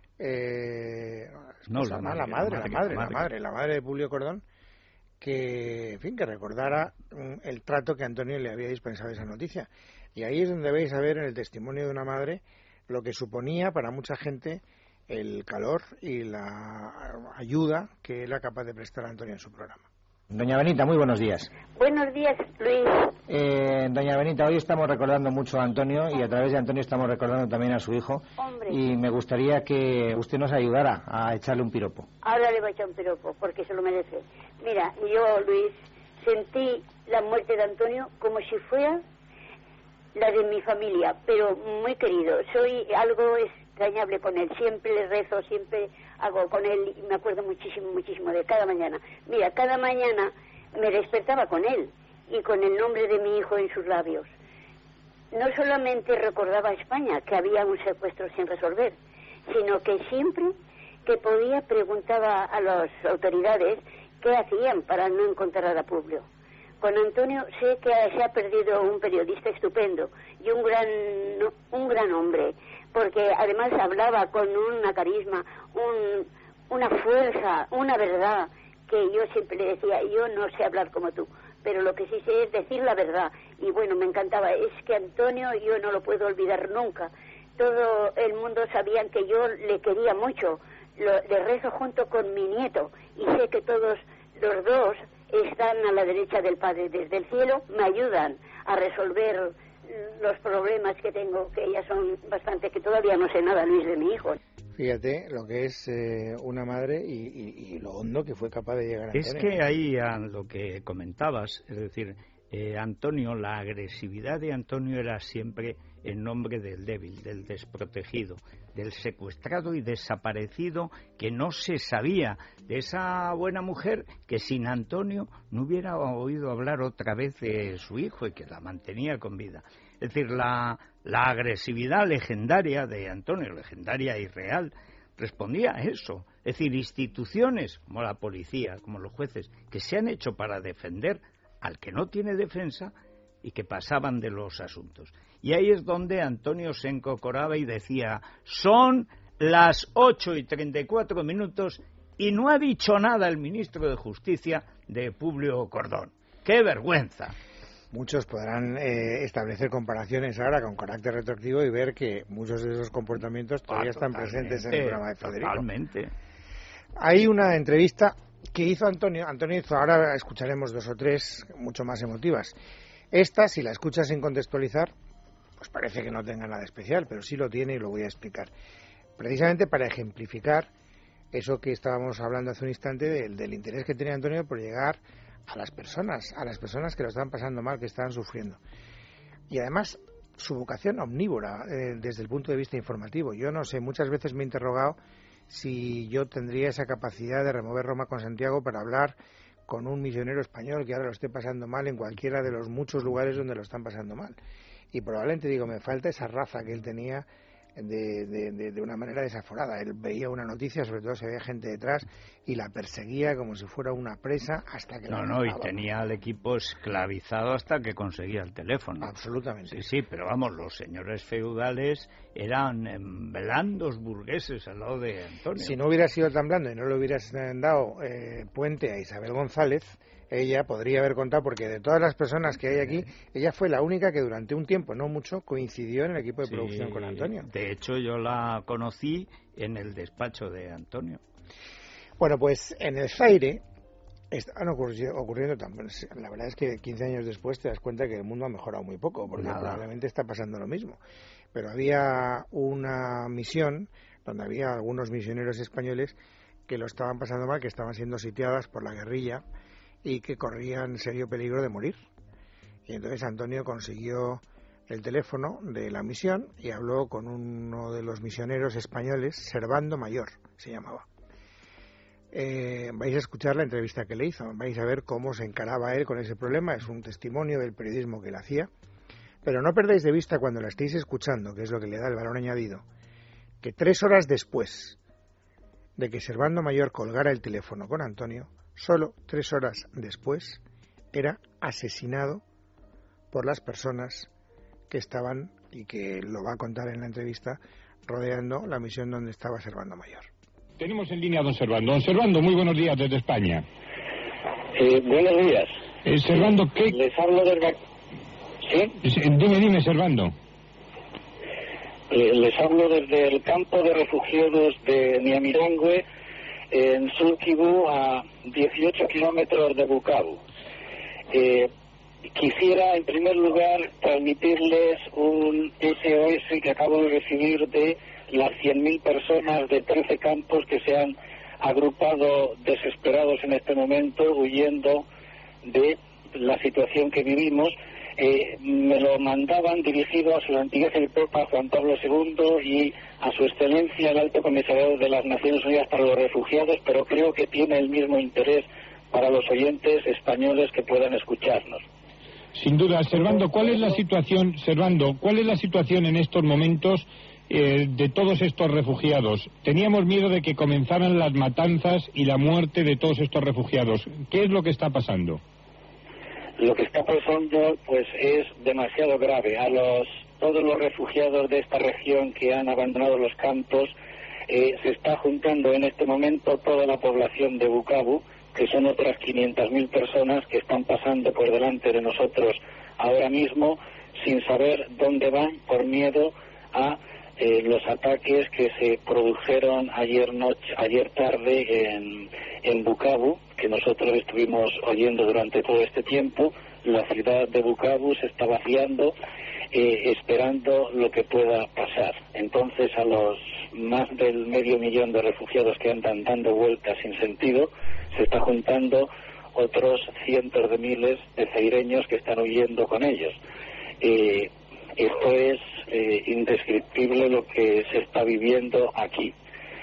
A: eh,
B: no, la,
A: no,
B: madre,
A: la, madre,
B: la, madre,
A: la, madre,
B: la
A: madre,
B: madre,
A: la madre, la madre de Publio Cordón, que, en fin, que recordara um, el trato que Antonio le había dispensado a esa noticia. Y ahí es donde vais a ver en el testimonio de una madre lo que suponía para mucha gente el calor y la ayuda que era capaz de prestar a Antonio en su programa.
G: Doña Benita, muy buenos días.
I: Buenos días, Luis.
G: Eh, doña Benita, hoy estamos recordando mucho a Antonio y a través de Antonio estamos recordando también a su hijo.
I: Hombre.
G: Y me gustaría que usted nos ayudara a echarle un piropo.
I: Ahora le voy a echar un piropo porque se lo merece. Mira, yo, Luis, sentí la muerte de Antonio como si fuera la de mi familia, pero muy querido. Soy algo extrañable con él. Siempre le rezo, siempre hago con él y me acuerdo muchísimo, muchísimo de cada mañana. Mira, cada mañana me despertaba con él y con el nombre de mi hijo en sus labios. No solamente recordaba a España, que había un secuestro sin resolver, sino que siempre que podía preguntaba a las autoridades qué hacían para no encontrar a Publio. Con Antonio sé que se ha perdido un periodista estupendo y un gran, un gran hombre, porque además hablaba con una carisma, un, una fuerza, una verdad, que yo siempre le decía, yo no sé hablar como tú, pero lo que sí sé es decir la verdad. Y bueno, me encantaba, es que Antonio yo no lo puedo olvidar nunca. Todo el mundo sabía que yo le quería mucho, lo, le rezo junto con mi nieto, y sé que todos los dos están a la derecha del Padre desde el cielo, me ayudan a resolver los problemas que tengo, que ya son bastante, que todavía no sé nada, Luis, de mi hijo.
A: Fíjate lo que es eh, una madre y, y, y lo hondo que fue capaz de llegar a
B: Es Antonio. Que ahí a lo que comentabas, es decir, eh, Antonio, la agresividad de Antonio era siempre en nombre del débil, del desprotegido, del secuestrado y desaparecido, que no se sabía, de esa buena mujer que sin Antonio no hubiera oído hablar otra vez de su hijo y que la mantenía con vida. Es decir, la, la agresividad legendaria de Antonio, legendaria y real, respondía a eso. Es decir, instituciones como la policía, como los jueces, que se han hecho para defender al que no tiene defensa y que pasaban de los asuntos. Y ahí es donde Antonio se encocoraba y decía, son las ocho y treinta y cuatro minutos y no ha dicho nada el ministro de Justicia de Publio Cordón. ¡Qué vergüenza!
A: Muchos podrán eh, establecer comparaciones ahora con carácter retroactivo y ver que muchos de esos comportamientos todavía ah, están presentes en el programa de Federico.
B: Totalmente.
A: Hay una entrevista que hizo Antonio. Antonio hizo, ahora escucharemos dos o tres mucho más emotivas. Esta, si la escuchas sin contextualizar, pues parece que no tenga nada especial, pero sí lo tiene y lo voy a explicar. Precisamente para ejemplificar eso que estábamos hablando hace un instante del, del interés que tenía Antonio por llegar a las personas, a las personas que lo estaban pasando mal, que estaban sufriendo. Y además, su vocación omnívora eh, desde el punto de vista informativo. Yo no sé, muchas veces me he interrogado si yo tendría esa capacidad de remover Roma con Santiago para hablar con un misionero español que ahora lo esté pasando mal en cualquiera de los muchos lugares donde lo están pasando mal. Y probablemente, digo, me falta esa raza que él tenía de, de, de, de una manera desaforada. Él veía una noticia, sobre todo si había gente detrás, y la perseguía como si fuera una presa hasta que...
B: No, no, y tenía al equipo esclavizado hasta que conseguía el teléfono.
A: Absolutamente.
B: Sí, sí, pero vamos, los señores feudales eran eh, blandos burgueses al lado de Antonio.
A: Si no hubiera sido tan blando y no le hubieras dado eh, puente a Isabel González, ella podría haber contado, porque de todas las personas que hay aquí, ella fue la única que durante un tiempo, no mucho, coincidió en el equipo de
B: Sí,
A: producción con Antonio.
B: De hecho, yo la conocí en el despacho de Antonio.
A: Bueno, pues en el Zaire están ocurriendo, ocurriendo también. La verdad es que quince años después te das cuenta que el mundo ha mejorado muy poco, porque
B: Nada.
A: probablemente está pasando lo mismo. Pero había una misión donde había algunos misioneros españoles que lo estaban pasando mal, que estaban siendo sitiadas por la guerrilla y que corrían serio peligro de morir. Y entonces Antonio consiguió el teléfono de la misión y habló con uno de los misioneros españoles, Servando Mayor se llamaba. Eh, vais a escuchar la entrevista que le hizo, vais a ver cómo se encaraba él con ese problema, es un testimonio del periodismo que él hacía, pero no perdáis de vista cuando la estéis escuchando, que es lo que le da el valor añadido, que tres horas después de que Servando Mayor colgara el teléfono con Antonio, solo tres horas después era asesinado por las personas que estaban, y que lo va a contar en la entrevista, rodeando la misión donde estaba Servando Mayor.
E: Tenemos en línea a don Servando. Don Servando, muy buenos días desde España.
J: Eh, buenos días.
E: Eh, Servando, ¿qué...?
J: Les hablo desde... ¿Sí?
E: Eh, Dime, dime, Servando.
J: Eh, les hablo desde el campo de refugiados de Niamirangwe, en Sulkibu, a dieciocho kilómetros de Bukavu. Eh, quisiera, en primer lugar, transmitirles un S O S que acabo de recibir de las cien mil personas de trece campos que se han agrupado desesperados en este momento, huyendo de la situación que vivimos. Eh, me lo mandaban dirigido a su Santidad el Papa Juan Pablo segundo y a su Excelencia el Alto Comisariado de las Naciones Unidas para los Refugiados, pero creo que tiene el mismo interés para los oyentes españoles que puedan escucharnos.
E: Sin duda, Servando, ¿cuál es la situación, Servando, cuál es la situación en estos momentos eh, de todos estos refugiados? Teníamos miedo de que comenzaran las matanzas y la muerte de todos estos refugiados. ¿Qué es lo que está pasando?
J: Lo que está pasando, pues, es demasiado grave. A los todos los refugiados de esta región que han abandonado los campos, eh, se está juntando en este momento toda la población de Bukavu, que son otras quinientas mil personas que están pasando por delante de nosotros ahora mismo, sin saber dónde van, por miedo a eh, los ataques que se produjeron ayer noche, ayer tarde en, en Bukavu, que nosotros estuvimos oyendo durante todo este tiempo. La ciudad de Bukavu se está vaciando, eh, esperando lo que pueda pasar. Entonces, a los más del medio millón de refugiados que andan dando vueltas sin sentido, se está juntando otros cientos de miles de zaireños que están huyendo con ellos. Eh, esto es eh, indescriptible lo que se está viviendo aquí.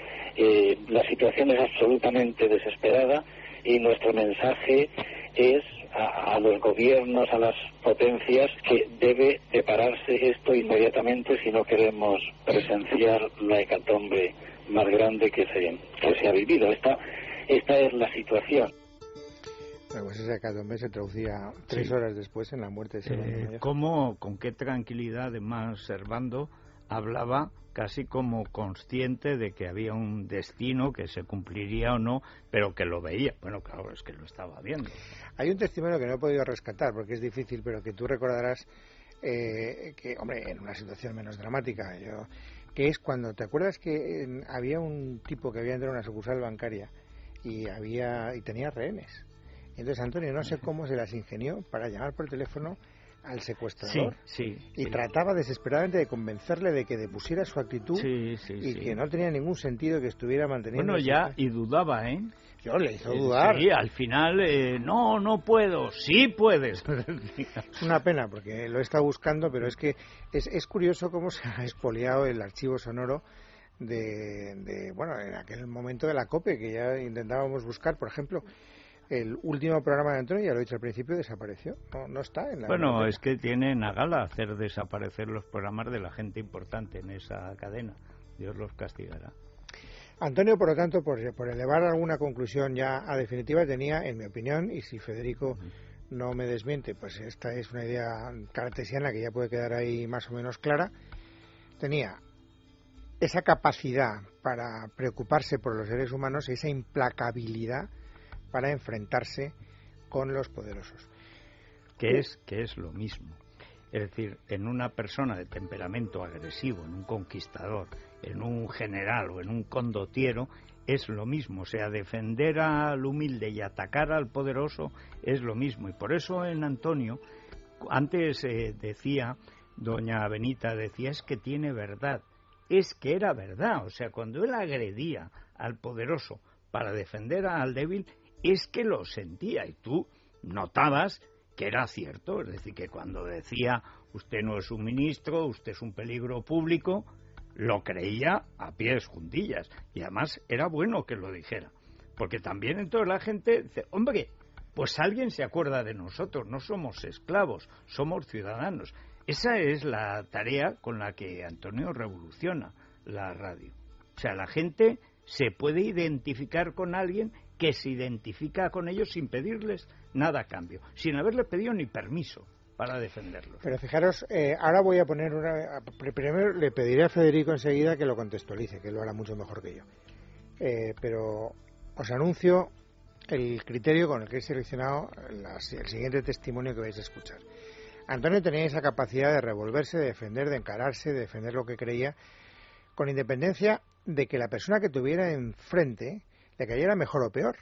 J: Eh, la situación es absolutamente desesperada y nuestro mensaje es a, a los gobiernos, a las potencias, que debe de pararse esto inmediatamente si no queremos presenciar la hecatombe más grande que se, que se ha vivido. Esta, esta es la situación.
A: Bueno, pues esa hecatombe se traducía tres sí. horas después en la muerte de Servando Mayor.
B: Eh, ¿Cómo, con qué tranquilidad, además, Servando hablaba casi como consciente de que había un destino que se cumpliría o no, pero que lo veía? Bueno, claro, es que lo estaba viendo.
A: Hay un testimonio que no he podido rescatar porque es difícil, pero que tú recordarás eh, que, hombre, en una situación menos dramática, yo, que es cuando, ¿te acuerdas que en, había un tipo que había entrado en una sucursal bancaria y había y tenía rehenes? Entonces Antonio no sé cómo se las ingenió para llamar por teléfono al secuestrador
B: sí, sí,
A: y
B: sí.
A: trataba desesperadamente de convencerle de que depusiera su actitud
B: sí, sí,
A: y
B: sí.
A: que no tenía ningún sentido que estuviera manteniendo...
B: Bueno, ya, y dudaba, ¿eh?
A: Yo le hizo dudar.
B: Sí, al final, eh, no, no puedo, sí puedes.
A: Es una pena, porque lo he estado buscando, pero es que es, es curioso cómo se ha expoliado el archivo sonoro de, de, bueno, en aquel momento de la COPE, que ya intentábamos buscar, por ejemplo... El último programa de Antonio, ya lo he dicho al principio, desapareció. No, no está en la...
B: Bueno,
A: biblioteca.
B: Es que tienen a gala hacer desaparecer los programas de la gente importante en esa cadena. Dios los castigará.
A: Antonio, por lo tanto, por, por elevar alguna conclusión ya a definitiva, tenía, en mi opinión, y si Federico uh-huh. no me desmiente, pues esta es una idea cartesiana que ya puede quedar ahí más o menos clara, tenía esa capacidad para preocuparse por los seres humanos, esa implacabilidad para enfrentarse con los poderosos.
B: Que es, que es lo mismo. Es decir, en una persona de temperamento agresivo, en un conquistador, en un general o en un condottiero, es lo mismo. O sea, defender al humilde y atacar al poderoso es lo mismo. Y por eso en Antonio, antes eh, decía, doña Benita decía, es que tiene verdad. Es que era verdad. O sea, cuando él agredía al poderoso para defender al débil, es que lo sentía. Y tú notabas que era cierto, es decir, que cuando decía usted no es un ministro, usted es un peligro público, lo creía a pies juntillas, y además era bueno que lo dijera, porque también entonces la gente dice, hombre, pues alguien se acuerda de nosotros, no somos esclavos, somos ciudadanos. Esa es la tarea con la que Antonio revoluciona la radio. O sea, la gente se puede identificar con alguien que se identifica con ellos sin pedirles nada a cambio, sin haberle pedido ni permiso para defenderlos.
A: Pero fijaros, eh, ahora voy a poner una... Primero le pediré a Federico enseguida que lo contextualice, que lo hará mucho mejor que yo. Eh, pero os anuncio el criterio con el que he seleccionado las, el siguiente testimonio que vais a escuchar. Antonio tenía esa capacidad de revolverse, de defender, de encararse, de defender lo que creía, con independencia de que la persona que tuviera enfrente le cayera mejor o peor.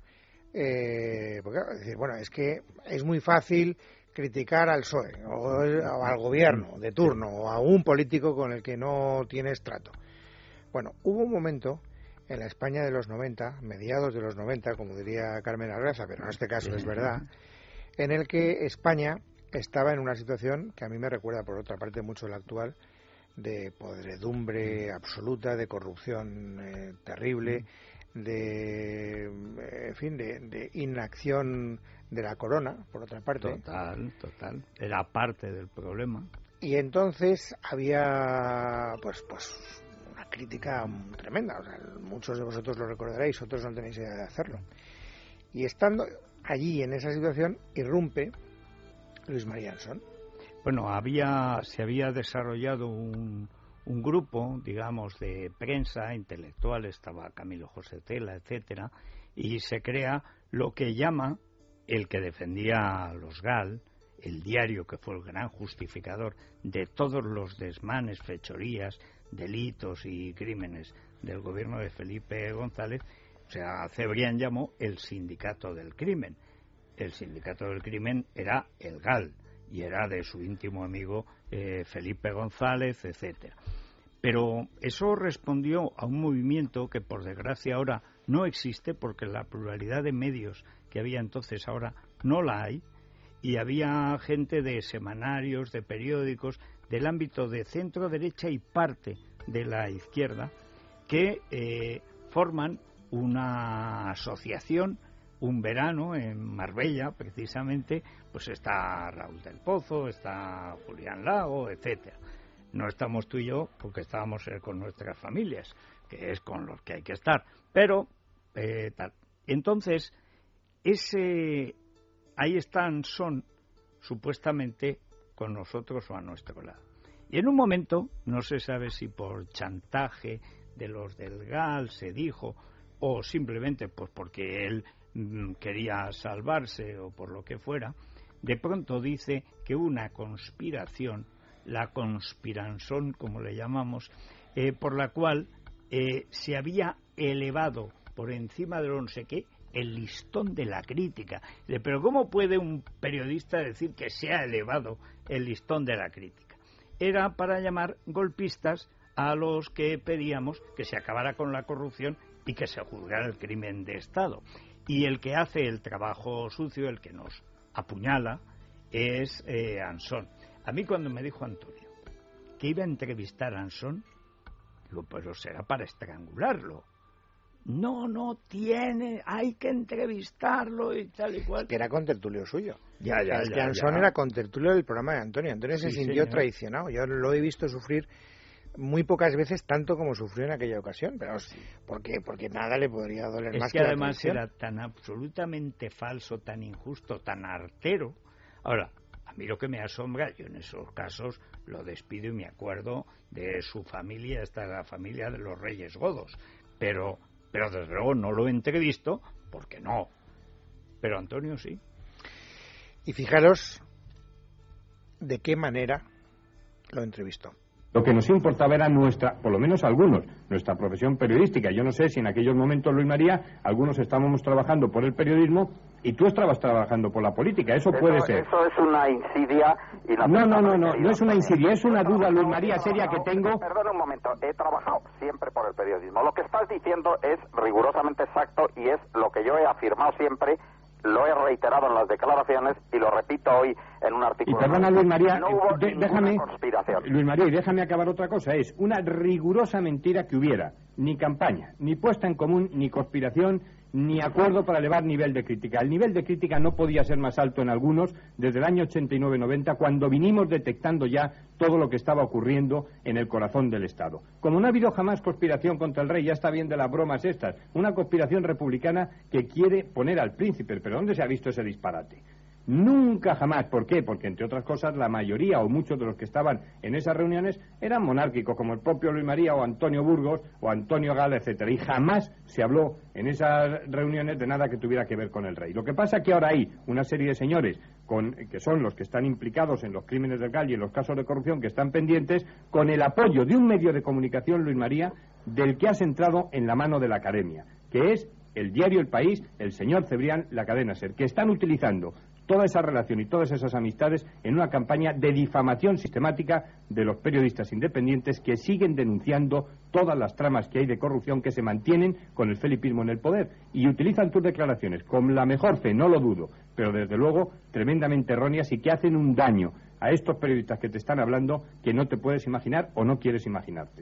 A: Eh, porque, es decir, bueno, es que es muy fácil criticar al P S O E o, o al gobierno de turno o a un político con el que no tienes trato. Bueno, hubo un momento en la España de los noventa, mediados de los noventa, como diría Carmen Arraza, pero en este caso es verdad, en el que España estaba en una situación que a mí me recuerda, por otra parte, mucho la actual, de podredumbre absoluta, de corrupción eh, terrible, de, en fin, de, de inacción de la corona, por otra parte.
B: Total, total. Era parte del problema.
A: Y entonces había, pues, pues una crítica tremenda. O sea, muchos de vosotros lo recordaréis, otros no tenéis idea de hacerlo. Y estando allí en esa situación, irrumpe Luis María Ansón.
B: Bueno, había, se había desarrollado un, un grupo, digamos, de prensa intelectual, estaba Camilo José Cela, etcétera, y se crea lo que llama el que defendía a los GAL, el diario que fue el gran justificador de todos los desmanes, fechorías, delitos y crímenes del gobierno de Felipe González. O sea, Cebrián llamó el sindicato del crimen. El sindicato del crimen era el GAL y era de su íntimo amigo eh, Felipe González, etcétera. Pero eso respondió a un movimiento que por desgracia ahora no existe, porque la pluralidad de medios que había entonces ahora no la hay, y había gente de semanarios, de periódicos, del ámbito de centro derecha y parte de la izquierda, que eh, forman una asociación. Un verano en Marbella, precisamente, pues está Raúl del Pozo, está Julián Lago, etcétera. No estamos tú y yo porque estábamos eh, con nuestras familias, que es con los que hay que estar. Pero, eh, tal. Entonces, ese, ahí están, son supuestamente con nosotros o a nuestro lado. Y en un momento, no se sabe si por chantaje de los del GAL se dijo, o simplemente pues porque él quería salvarse o por lo que fuera, de pronto dice que una conspiración, la conspiranzón como le llamamos, eh, por la cual eh, se había elevado por encima de lo no sé qué el listón de la crítica. Pero ¿cómo puede un periodista decir que se ha elevado el listón de la crítica? Era para llamar golpistas a los que pedíamos que se acabara con la corrupción y que se juzgara el crimen de Estado. Y el que hace el trabajo sucio, el que nos apuñala, es eh, Ansón. A mí cuando me dijo Antonio que iba a entrevistar a Ansón, digo, pero será para estrangularlo. No, no tiene, hay que entrevistarlo y tal y cual.
A: Es que era contertulio suyo.
B: Ya, ya,
A: es
B: ya,
A: que Ansón
B: ya.
A: era contertulio del programa de Antonio. Antonio se
B: Sí,
A: sintió
B: señor.
A: traicionado. Yo lo he visto sufrir muy pocas veces tanto como sufrió en aquella ocasión, pero ¿por qué? Porque nada le podría doler
B: es
A: más
B: que,
A: que
B: además
A: la
B: era tan absolutamente falso, tan injusto, tan artero. Ahora, a mí lo que me asombra, yo en esos casos lo despido y me acuerdo de su familia, esta es la familia de los Reyes Godos, pero, pero desde luego no lo entrevisto porque no. pero Antonio sí.
A: Y fijaros de qué manera lo entrevistó.
E: Lo que nos importaba era nuestra, por lo menos algunos, nuestra profesión periodística. Yo no sé si en aquellos momentos, Luis María, algunos estábamos trabajando por el periodismo y tú estabas trabajando por la política. Eso, eso puede ser.
K: Eso es una insidia. Y la
E: no, no, no, no, no es una insidia, es una duda, Luis María, seria que tengo.
K: Perdona un momento, he trabajado siempre por el periodismo. Lo que estás diciendo es rigurosamente exacto y es lo que yo he afirmado siempre. Lo he reiterado en las declaraciones y lo repito hoy en un artículo.
E: Y perdona, Luis María,
K: no hubo
E: de, déjame,
K: conspiración.
E: Luis María, y déjame acabar otra cosa. Es una rigurosa mentira que hubiera ni campaña, ni puesta en común, ni conspiración, ni acuerdo para elevar nivel de crítica. El nivel de crítica no podía ser más alto en algunos desde el año ochenta y nueve noventa, cuando vinimos detectando ya todo lo que estaba ocurriendo en el corazón del Estado. Como no ha habido jamás conspiración contra el rey, ya está bien de las bromas estas, una conspiración republicana que quiere poner al príncipe. ¿Pero dónde se ha visto ese disparate? Nunca jamás. ¿Por qué? Porque, entre otras cosas, la mayoría o muchos de los que estaban en esas reuniones eran monárquicos, como el propio Luis María o Antonio Burgos o Antonio Gala, etcétera. Y jamás se habló en esas reuniones de nada que tuviera que ver con el rey. Lo que pasa es que ahora hay una serie de señores con, que son los que están implicados en los crímenes del Gallo y en los casos de corrupción que están pendientes, con el apoyo de un medio de comunicación, Luis María, del que has entrado en la mano de la academia, que es el diario El País, el señor Cebrián, la cadena SER, que están utilizando toda esa relación y todas esas amistades en una campaña de difamación sistemática de los periodistas independientes que siguen denunciando todas las tramas que hay de corrupción que se mantienen con el felipismo en el poder, y utilizan tus declaraciones con la mejor fe, no lo dudo, pero desde luego tremendamente erróneas y que hacen un daño a estos periodistas que te están hablando que no te puedes imaginar o no quieres imaginarte.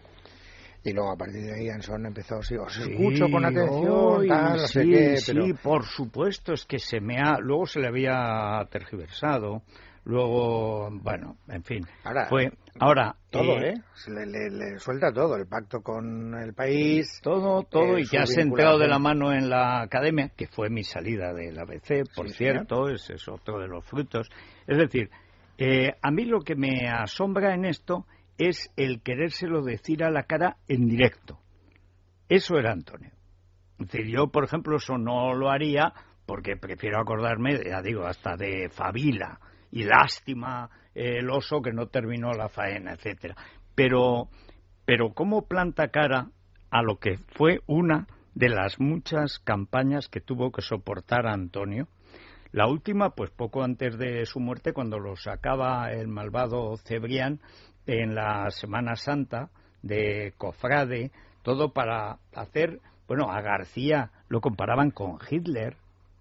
A: Y luego a partir de ahí Anson empezó, sí, os escucho sí, con atención,
B: hoy,
A: tal, no
B: sí,
A: sé qué, pero...
B: Sí, por supuesto, es que se me ha... Luego se le había tergiversado, luego, bueno, en fin.
A: Ahora,
B: fue, ahora
A: todo,
B: eh,
A: ¿eh? Se le, le, le suelta todo, el pacto con el país...
B: Todo, todo,
A: eh,
B: y que has entrado de la mano en la academia, que fue mi salida del A B C, por sí, cierto, señor. Ese es otro de los frutos. Es decir, eh, a mí lo que me asombra en esto es el querérselo decir a la cara en directo. Eso era Antonio. Es decir, yo, por ejemplo, eso no lo haría porque prefiero acordarme, ya digo, hasta de Fabila y lástima eh, el oso que no terminó la faena, etcétera. Pero, pero ¿cómo planta cara a lo que fue una de las muchas campañas que tuvo que soportar Antonio? La última, pues poco antes de su muerte, cuando lo sacaba el malvado Cebrián en la Semana Santa de cofrade, todo para hacer, bueno, a García lo comparaban con Hitler.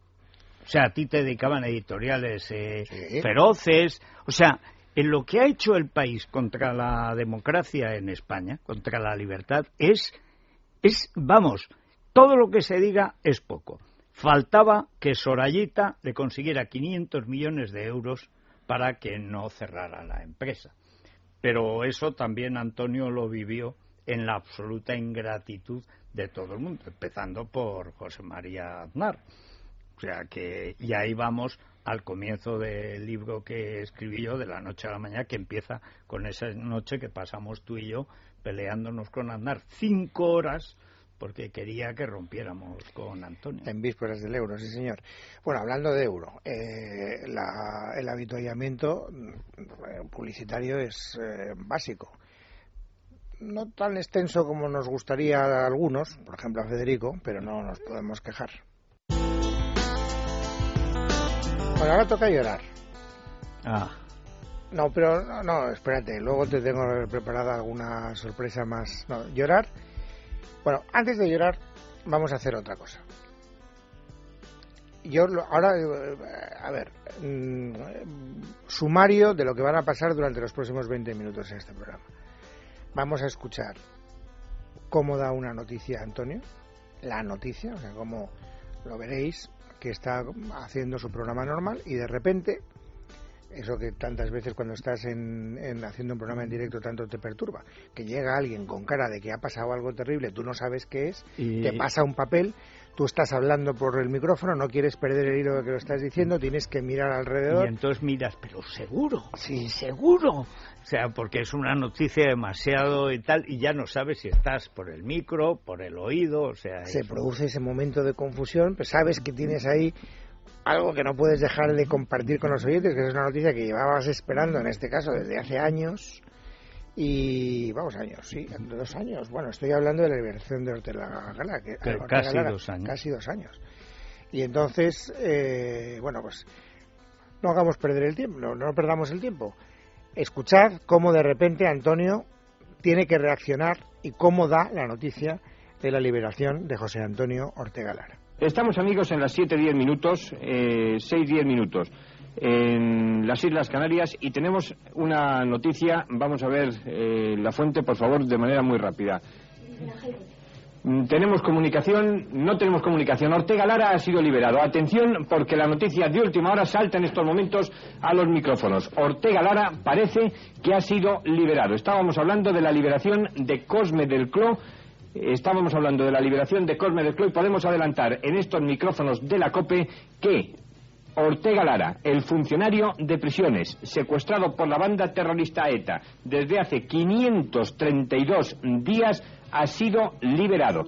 B: O sea, a ti te dedicaban editoriales eh, sí. feroces. O sea, en lo que ha hecho el país contra la democracia en España, contra la libertad, es, es, vamos, todo lo que se diga es poco. Faltaba que Sorayita le consiguiera quinientos millones de euros para que no cerrara la empresa. Pero eso también Antonio lo vivió en la absoluta ingratitud de todo el mundo, empezando por José María Aznar. O sea que, y ahí vamos al comienzo del libro que escribí yo, de la noche a la mañana, que empieza con esa noche que pasamos tú y yo peleándonos con Aznar cinco horas porque quería que rompiéramos con Antonio.
A: En vísperas del euro, sí señor. Bueno, hablando de euro, eh, la, el avituallamiento eh, publicitario es eh, básico. No tan extenso como nos gustaría a algunos, por ejemplo a Federico, pero no nos podemos quejar. Bueno, ahora toca llorar.
B: Ah.
A: No, pero no, no, espérate, luego te tengo preparada alguna sorpresa más. No, llorar. Bueno, antes de llorar, vamos a hacer otra cosa. Yo ahora, a ver, mmm, sumario de lo que van a pasar durante los próximos veinte minutos en este programa. Vamos a escuchar cómo da una noticia Antonio, la noticia, o sea, cómo lo veréis, que está haciendo su programa normal y de repente eso que tantas veces cuando estás en, en haciendo un programa en directo tanto te perturba, que llega alguien con cara de que ha pasado algo terrible, tú no sabes qué es, y... te pasa un papel, tú estás hablando por el micrófono, no quieres perder el hilo de que lo estás diciendo, tienes que mirar alrededor.
B: Y entonces miras, pero seguro,
A: sí,
B: seguro. O sea, porque es una noticia demasiado y tal, y ya no sabes si estás por el micro, por el oído, o sea...
A: Se
B: es...
A: produce ese momento de confusión, pues sabes que tienes ahí algo que no puedes dejar de compartir con los oyentes, que es una noticia que llevabas esperando, en este caso, desde hace años. Y vamos, años, sí, dos años. Bueno, estoy hablando de la liberación de Ortega Lara, que,
B: que
A: Ortega
B: casi
A: Lara,
B: dos años.
A: Casi dos años. Y entonces, eh, bueno, pues no hagamos perder el tiempo, no, no perdamos el tiempo. Escuchad cómo de repente Antonio tiene que reaccionar y cómo da la noticia de la liberación de José Antonio Ortega Lara.
E: Estamos, amigos, en las siete diez minutos, eh, seis diez minutos. En las Islas Canarias y tenemos una noticia. Vamos a ver eh, la fuente, por favor, de manera muy rápida. Tenemos comunicación, no tenemos comunicación. Ortega Lara ha sido liberado. Atención, porque la noticia de última hora salta en estos momentos a los micrófonos. Ortega Lara parece que ha sido liberado. Estábamos hablando de la liberación de Cosme del Cló. Estábamos hablando de la liberación de Cosme del Cló y podemos adelantar en estos micrófonos de la COPE que Ortega Lara, el funcionario de prisiones, secuestrado por la banda terrorista ETA desde hace quinientos treinta y dos días, ha sido liberado.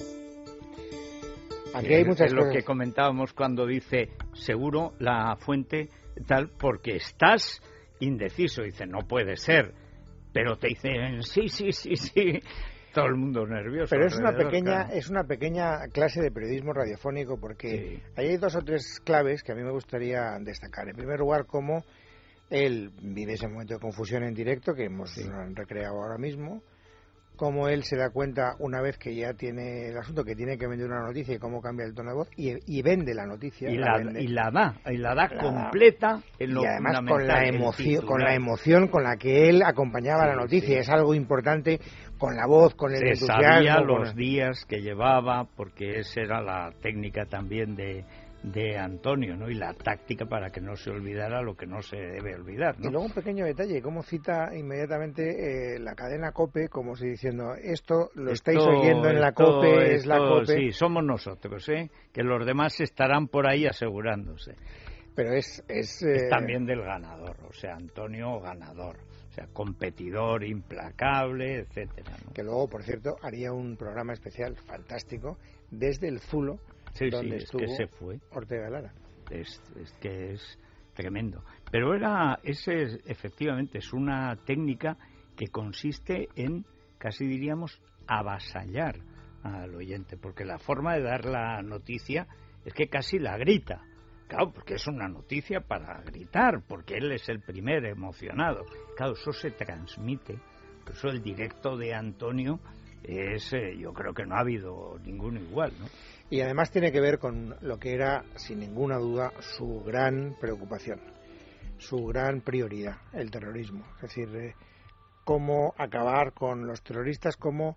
A: Aquí hay muchas
B: es
A: cosas.
B: Lo que comentábamos cuando dice, seguro la fuente tal, porque estás indeciso. Dice, no puede ser. Pero te dicen, sí, sí, sí, sí. Todo el mundo nervioso.
A: Pero es una pequeña
B: claro.
A: es una pequeña clase de periodismo radiofónico, porque sí. Ahí hay dos o tres claves que a mí me gustaría destacar. En primer lugar, cómo él vive ese momento de confusión en directo que hemos sí. recreado ahora mismo, cómo él se da cuenta una vez que ya tiene el asunto, que tiene que vender una noticia y cómo cambia el tono de voz y, y vende la noticia.
B: Y
A: la,
B: la, y la da, y la da la completa.
A: Da.
B: En lo
A: y además con la, emoción, con la emoción con la que él acompañaba sí, la noticia. Sí. Es algo importante, con la voz, con el
B: se
A: entusiasmo.
B: Sabía
A: con...
B: los días que llevaba, porque esa era la técnica también de... de Antonio, ¿no? Y la táctica para que no se olvidara lo que no se debe olvidar, ¿no?
A: Y luego un pequeño detalle, cómo cita inmediatamente eh, la cadena COPE, como si diciendo, esto lo
B: esto,
A: estáis oyendo en la
B: esto,
A: COPE,
B: esto,
A: es la COPE.
B: Sí, somos nosotros, ¿eh? Que los demás estarán por ahí asegurándose.
A: Pero es... Es,
B: eh... es
A: eh...
B: también del ganador, o sea, Antonio ganador. O sea, competidor, implacable, etcétera, ¿no?
A: Que luego, por cierto, haría un programa especial fantástico desde el Zulo,
B: sí,
A: donde
B: sí,
A: estuvo
B: es que se fue.
A: Ortega Lara.
B: Es, es que es tremendo. Pero era ese efectivamente es una técnica que consiste en, casi diríamos, avasallar al oyente, porque la forma de dar la noticia es que casi la grita. Claro, porque es una noticia para gritar, porque él es el primer emocionado. Claro, eso se transmite. Por eso el directo de Antonio es, eh, yo creo que no ha habido ninguno igual, ¿no?
A: Y además tiene que ver con lo que era, sin ninguna duda, su gran preocupación, su gran prioridad, el terrorismo. Es decir, eh, cómo acabar con los terroristas, cómo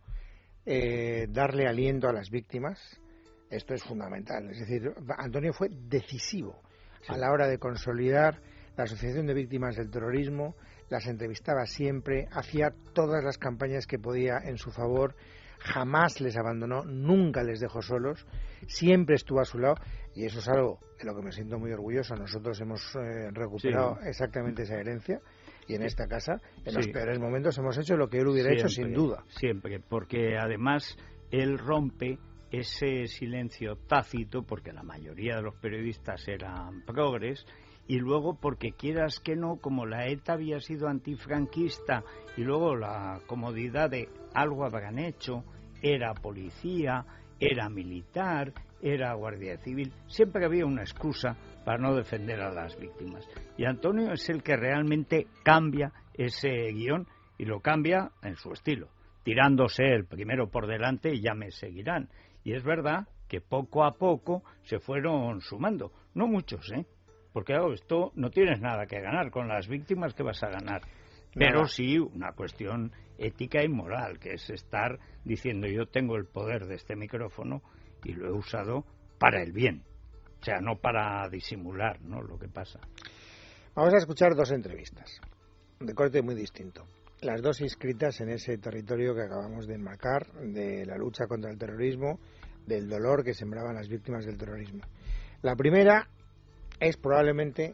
A: eh, darle aliento a las víctimas. Esto es fundamental. Es decir, Antonio fue decisivo sí. a la hora de consolidar la Asociación de Víctimas del Terrorismo, las entrevistaba siempre, hacía todas las campañas que podía en su favor, jamás les abandonó, nunca les dejó solos, siempre estuvo a su lado, y eso es algo de lo que me siento muy orgulloso. Nosotros hemos eh, recuperado sí. exactamente esa herencia, y en esta casa, en sí. los peores momentos, hemos hecho lo que él hubiera
B: siempre,
A: hecho sin duda.
B: Siempre, porque además él rompe ese silencio tácito, porque la mayoría de los periodistas eran progres, y luego porque quieras que no, como la ETA había sido antifranquista y luego la comodidad de algo habrán hecho, era policía, era militar, era guardia civil, siempre había una excusa para no defender a las víctimas. Y Antonio es el que realmente cambia ese guión, y lo cambia en su estilo, tirándose el primero por delante y ya me seguirán. Y es verdad que poco a poco se fueron sumando, no muchos, ¿eh? Porque claro, esto no tienes nada que ganar, con las víctimas que vas a ganar, pero nada. Sí una cuestión ética y moral, que es estar diciendo yo tengo el poder de este micrófono y lo he usado para el bien, o sea, no para disimular, ¿no?, lo que pasa.
A: Vamos a escuchar dos entrevistas, de corte muy distinto. Las dos inscritas en ese territorio que acabamos de enmarcar, de la lucha contra el terrorismo, del dolor que sembraban las víctimas del terrorismo. La primera es probablemente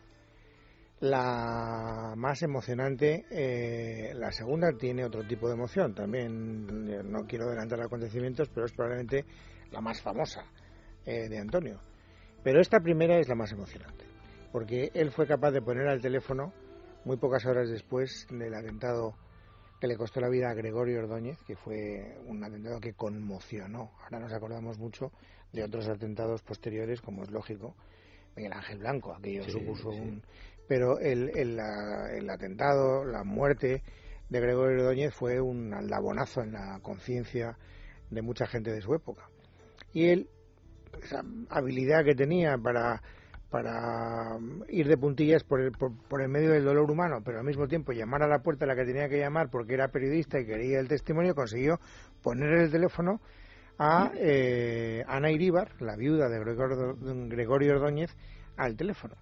A: la más emocionante, eh, la segunda tiene otro tipo de emoción, también no quiero adelantar acontecimientos, pero es probablemente la más famosa eh, de Antonio. Pero esta primera es la más emocionante, porque él fue capaz de poner al teléfono, muy pocas horas después del atentado que le costó la vida a Gregorio Ordóñez, que fue un atentado que conmocionó. Ahora nos acordamos mucho de otros atentados posteriores, como es lógico, Miguel Ángel Blanco, aquello sí, supuso sí. un... Pero el, el, el atentado, la muerte de Gregorio Ordóñez fue un aldabonazo en la conciencia de mucha gente de su época. Y él, esa habilidad que tenía para, para ir de puntillas por el, por, por el medio del dolor humano, pero al mismo tiempo llamar a la puerta a la que tenía que llamar porque era periodista y quería el testimonio, consiguió poner el teléfono a eh, Ana Iríbar, la viuda de Gregorio, Gregorio Ordóñez, al teléfono.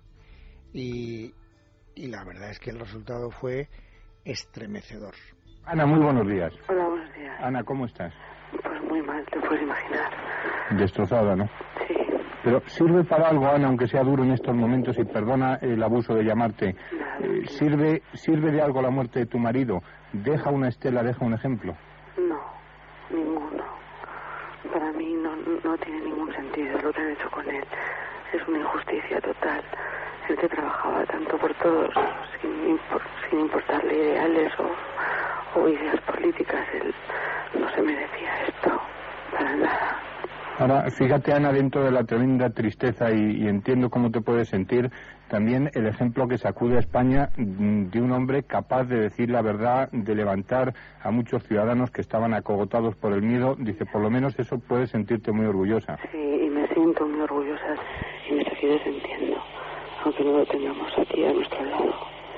A: Y, y la verdad es que el resultado fue estremecedor.
E: Ana, muy buenos días.
L: Hola, buenos días.
E: Ana, ¿cómo estás?
L: Pues muy mal, te puedes imaginar.
E: Destrozada, ¿no?
L: Sí.
E: Pero ¿sirve para algo, Ana, aunque sea duro en estos momentos, y perdona el abuso de llamarte, eh, ¿sirve, ¿sirve de algo la muerte de tu marido? ¿Deja una estela, deja un ejemplo?
L: No, ninguno. Para mí no, no tiene ningún sentido lo que han hecho con él. Es una injusticia total. Él que trabajaba tanto por todos, sin, impor, sin importarle ideales o, o ideas políticas, él no se merecía esto, para nada.
E: Ahora, fíjate, Ana, dentro de la tremenda tristeza, y, y entiendo cómo te puedes sentir, también el ejemplo que sacude a España de un hombre capaz de decir la verdad, de levantar a muchos ciudadanos que estaban acogotados por el miedo. Dice, por lo menos eso puedes sentirte muy orgullosa.
L: Sí, y me siento muy orgullosa y me seguiré sintiendo, aunque no lo tengamos aquí a nuestro lado.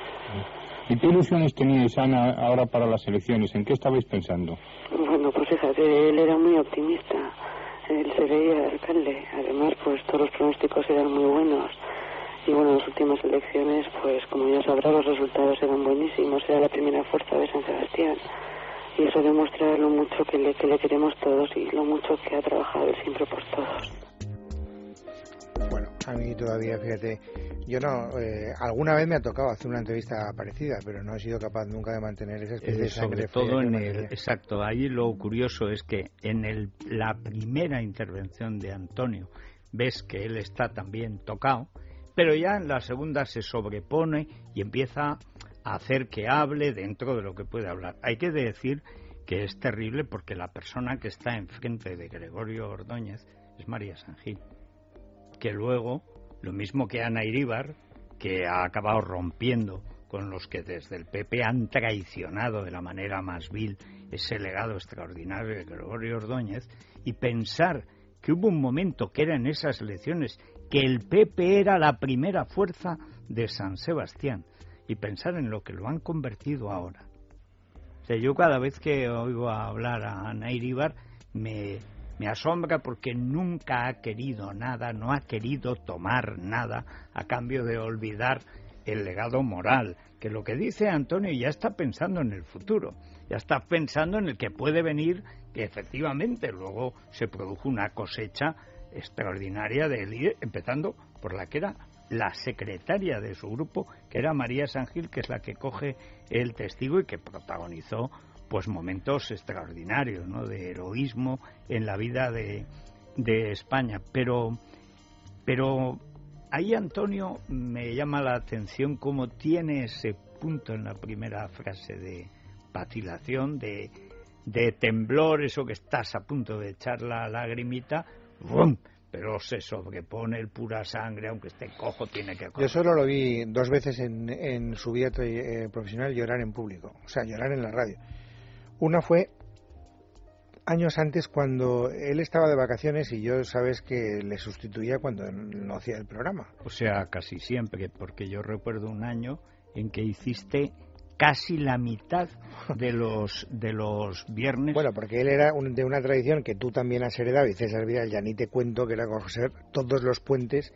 E: ¿Y qué ilusiones teníais, Ana, ahora para las elecciones? ¿En qué estabais pensando?
L: Bueno, pues fíjate, él era muy optimista. Él se veía alcalde. Además, pues todos los pronósticos eran muy buenos. Y bueno, en las últimas elecciones, pues como ya sabrá, los resultados eran buenísimos. Era la primera fuerza de San Sebastián. Y eso demuestra lo mucho que le, que le queremos todos y lo mucho que ha trabajado él siempre por todos.
A: Bueno, a mí todavía, fíjate, yo no, eh, alguna vez me ha tocado hacer una entrevista parecida, pero no he sido capaz nunca de mantener esa especie
B: eh,
A: de sangre
B: sobre todo en el,
A: fría.
B: exacto, ahí lo curioso es que en el, la primera intervención de Antonio ves que él está también tocado, pero ya en la segunda se sobrepone y empieza a hacer que hable dentro de lo que puede hablar. Hay que decir que es terrible porque la persona que está enfrente de Gregorio Ordóñez es María Sangil, que luego, lo mismo que Ana Iríbar, que ha acabado rompiendo con los que desde el P P han traicionado de la manera más vil ese legado extraordinario de Gregorio Ordóñez, y pensar que hubo un momento que era en esas elecciones que el P P era la primera fuerza de San Sebastián, y pensar en lo que lo han convertido ahora. O sea, yo cada vez que oigo hablar a Ana Iríbar me... Me asombra porque nunca ha querido nada, no ha querido tomar nada a cambio de olvidar el legado moral, que lo que dice Antonio ya está pensando en el futuro, ya está pensando en el que puede venir, que efectivamente luego se produjo una cosecha extraordinaria de él, empezando por la que era la secretaria de su grupo, que era María Sangil, que es la que coge el testigo y que protagonizó pues momentos extraordinarios, ¿no?, de heroísmo en la vida de, de España. Pero, pero ahí, Antonio, me llama la atención cómo tiene ese punto en la primera frase de vacilación, de, de temblor, eso que estás a punto de echar la lagrimita, ¡bum!, pero se sobrepone el pura sangre, aunque esté cojo, tiene que correr.
A: Yo solo lo vi dos veces en, en su vida eh, profesional llorar en público, o sea, llorar en la radio. Una fue años antes, cuando él estaba de vacaciones y yo, sabes, que le sustituía cuando no hacía el programa.
B: O sea, casi siempre, porque yo recuerdo un año en que hiciste casi la mitad de los de los viernes.
A: Bueno, porque él era un, de una tradición que tú también has heredado, y César Vidal, ya ni te cuento, que era coger todos los puentes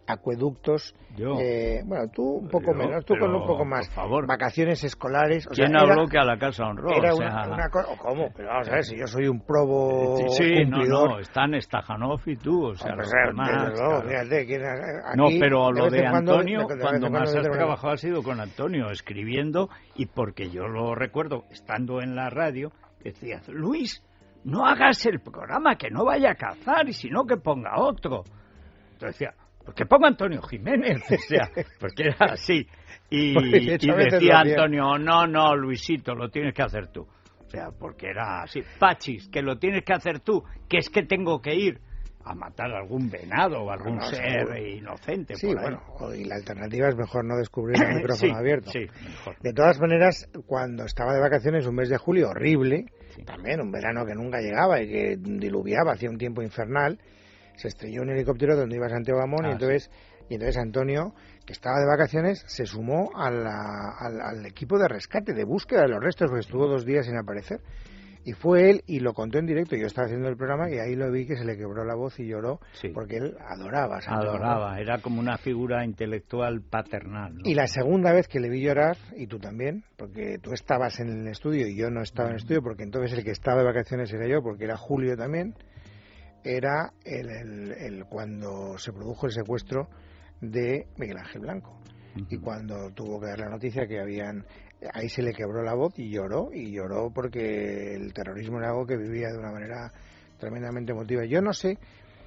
A: acueductos.
B: Yo.
A: Eh, bueno, tú un poco
B: Yo,
A: menos, tú
B: pero,
A: con un poco más.
B: por favor.
A: Vacaciones escolares. O
B: ¿Quién
A: sea,
B: habló
A: era,
B: que a la casa honró?
A: Era
B: o sea,
A: una, una cosa. ¿Cómo? Pero vamos a ver, si yo soy un probo
B: sí,
A: cumplidor.
B: no, no, están Stajanov y tú, o sea,
A: Hombre,
B: los
A: claro,
B: demás,
A: desde luego,
B: claro.
A: fíjate, ¿quién es- aquí,
B: No, pero
A: de
B: lo
A: vez
B: de
A: en cuando-
B: Antonio,
A: de vez en
B: cuando
A: cuando
B: más
A: me
B: has
A: tengo-
B: trabajado ha sido con Antonio, escribiendo, y porque yo lo recuerdo, estando en la radio, decías, Luis, no hagas el programa, que no vaya a cazar, y si no, que ponga otro. Entonces decía, pues que ponga Antonio Jiménez, o sea, porque era así. Y,
A: Pues, de hecho,
B: y
A: a veces
B: decía
A: lo hacía.
B: Antonio, no, no, Luisito, lo tienes que hacer tú. O sea, porque era así, Pachis, que lo tienes que hacer tú, que es que tengo que ir a matar a algún venado o algún
A: No, no,
B: ser
A: seguro.
B: inocente.
A: Sí,
B: por ahí.
A: bueno, o- y la alternativa es mejor no descubrir el micrófono
B: Sí,
A: abierto.
B: sí, mejor.
A: De todas maneras, cuando estaba de vacaciones, un mes de julio horrible, también un verano que nunca llegaba y que diluviaba, hacía un tiempo infernal, se estrelló un helicóptero donde iba Santiago Amón
B: Ah,
A: y entonces y entonces Antonio, que estaba de vacaciones, se sumó a la- al, al equipo de rescate, de búsqueda de los restos, porque estuvo dos días sin aparecer. Y fue él, y lo contó en directo, yo estaba haciendo el programa y ahí lo vi que se le quebró la voz y lloró,
B: Sí.
A: porque él adoraba a Santiago Amón.
B: Adoraba, era como una figura intelectual paternal, ¿no?
A: Y la segunda vez que le vi llorar, y tú también, porque tú estabas en el estudio y yo no estaba en el estudio, porque entonces el que estaba de vacaciones era yo, porque era Julio también, era el, el- el cuando se produjo el secuestro de Miguel Ángel Blanco. Y cuando tuvo que dar la noticia que habían... Ahí se le quebró la voz y lloró, y lloró porque el terrorismo era algo que vivía de una manera tremendamente emotiva. Yo no sé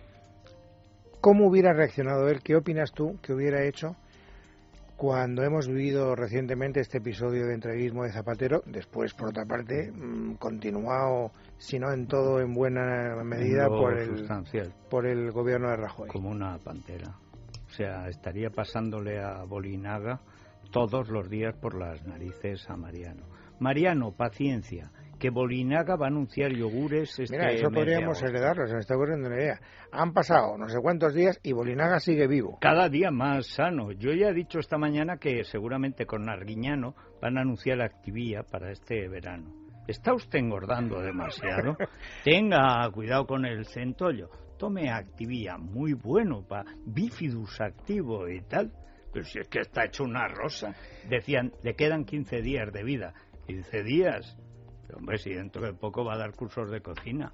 A: cómo hubiera reaccionado él, qué opinas tú que hubiera hecho cuando hemos vivido recientemente este episodio de entreguismo de Zapatero, después, por otra parte, mmm, continuado, si no en todo, en buena medida,
B: Lo
A: por el,
B: sustancial.
A: por el gobierno de Rajoy.
B: Como una pantera. O sea, estaría pasándole a Bolinaga todos los días por las narices a Mariano. Mariano, paciencia, que Bolinaga va a anunciar yogures este
A: Mira, eso
B: mes de
A: podríamos
B: agosto.
A: heredarlo, se me está ocurriendo una idea. Han pasado no sé cuántos días y Bolinaga sigue vivo.
B: Cada día más sano. Yo ya he dicho esta mañana que seguramente con Arguiñano van a anunciar Activía para este verano. ¿Está usted engordando demasiado? Tenga cuidado con el centollo. Tome Activía, muy bueno para bífidus activo y tal. Pero si es que está hecho una rosa. Decían, le quedan quince días de vida. quince días. Pero, hombre, si dentro de poco va a dar cursos de cocina.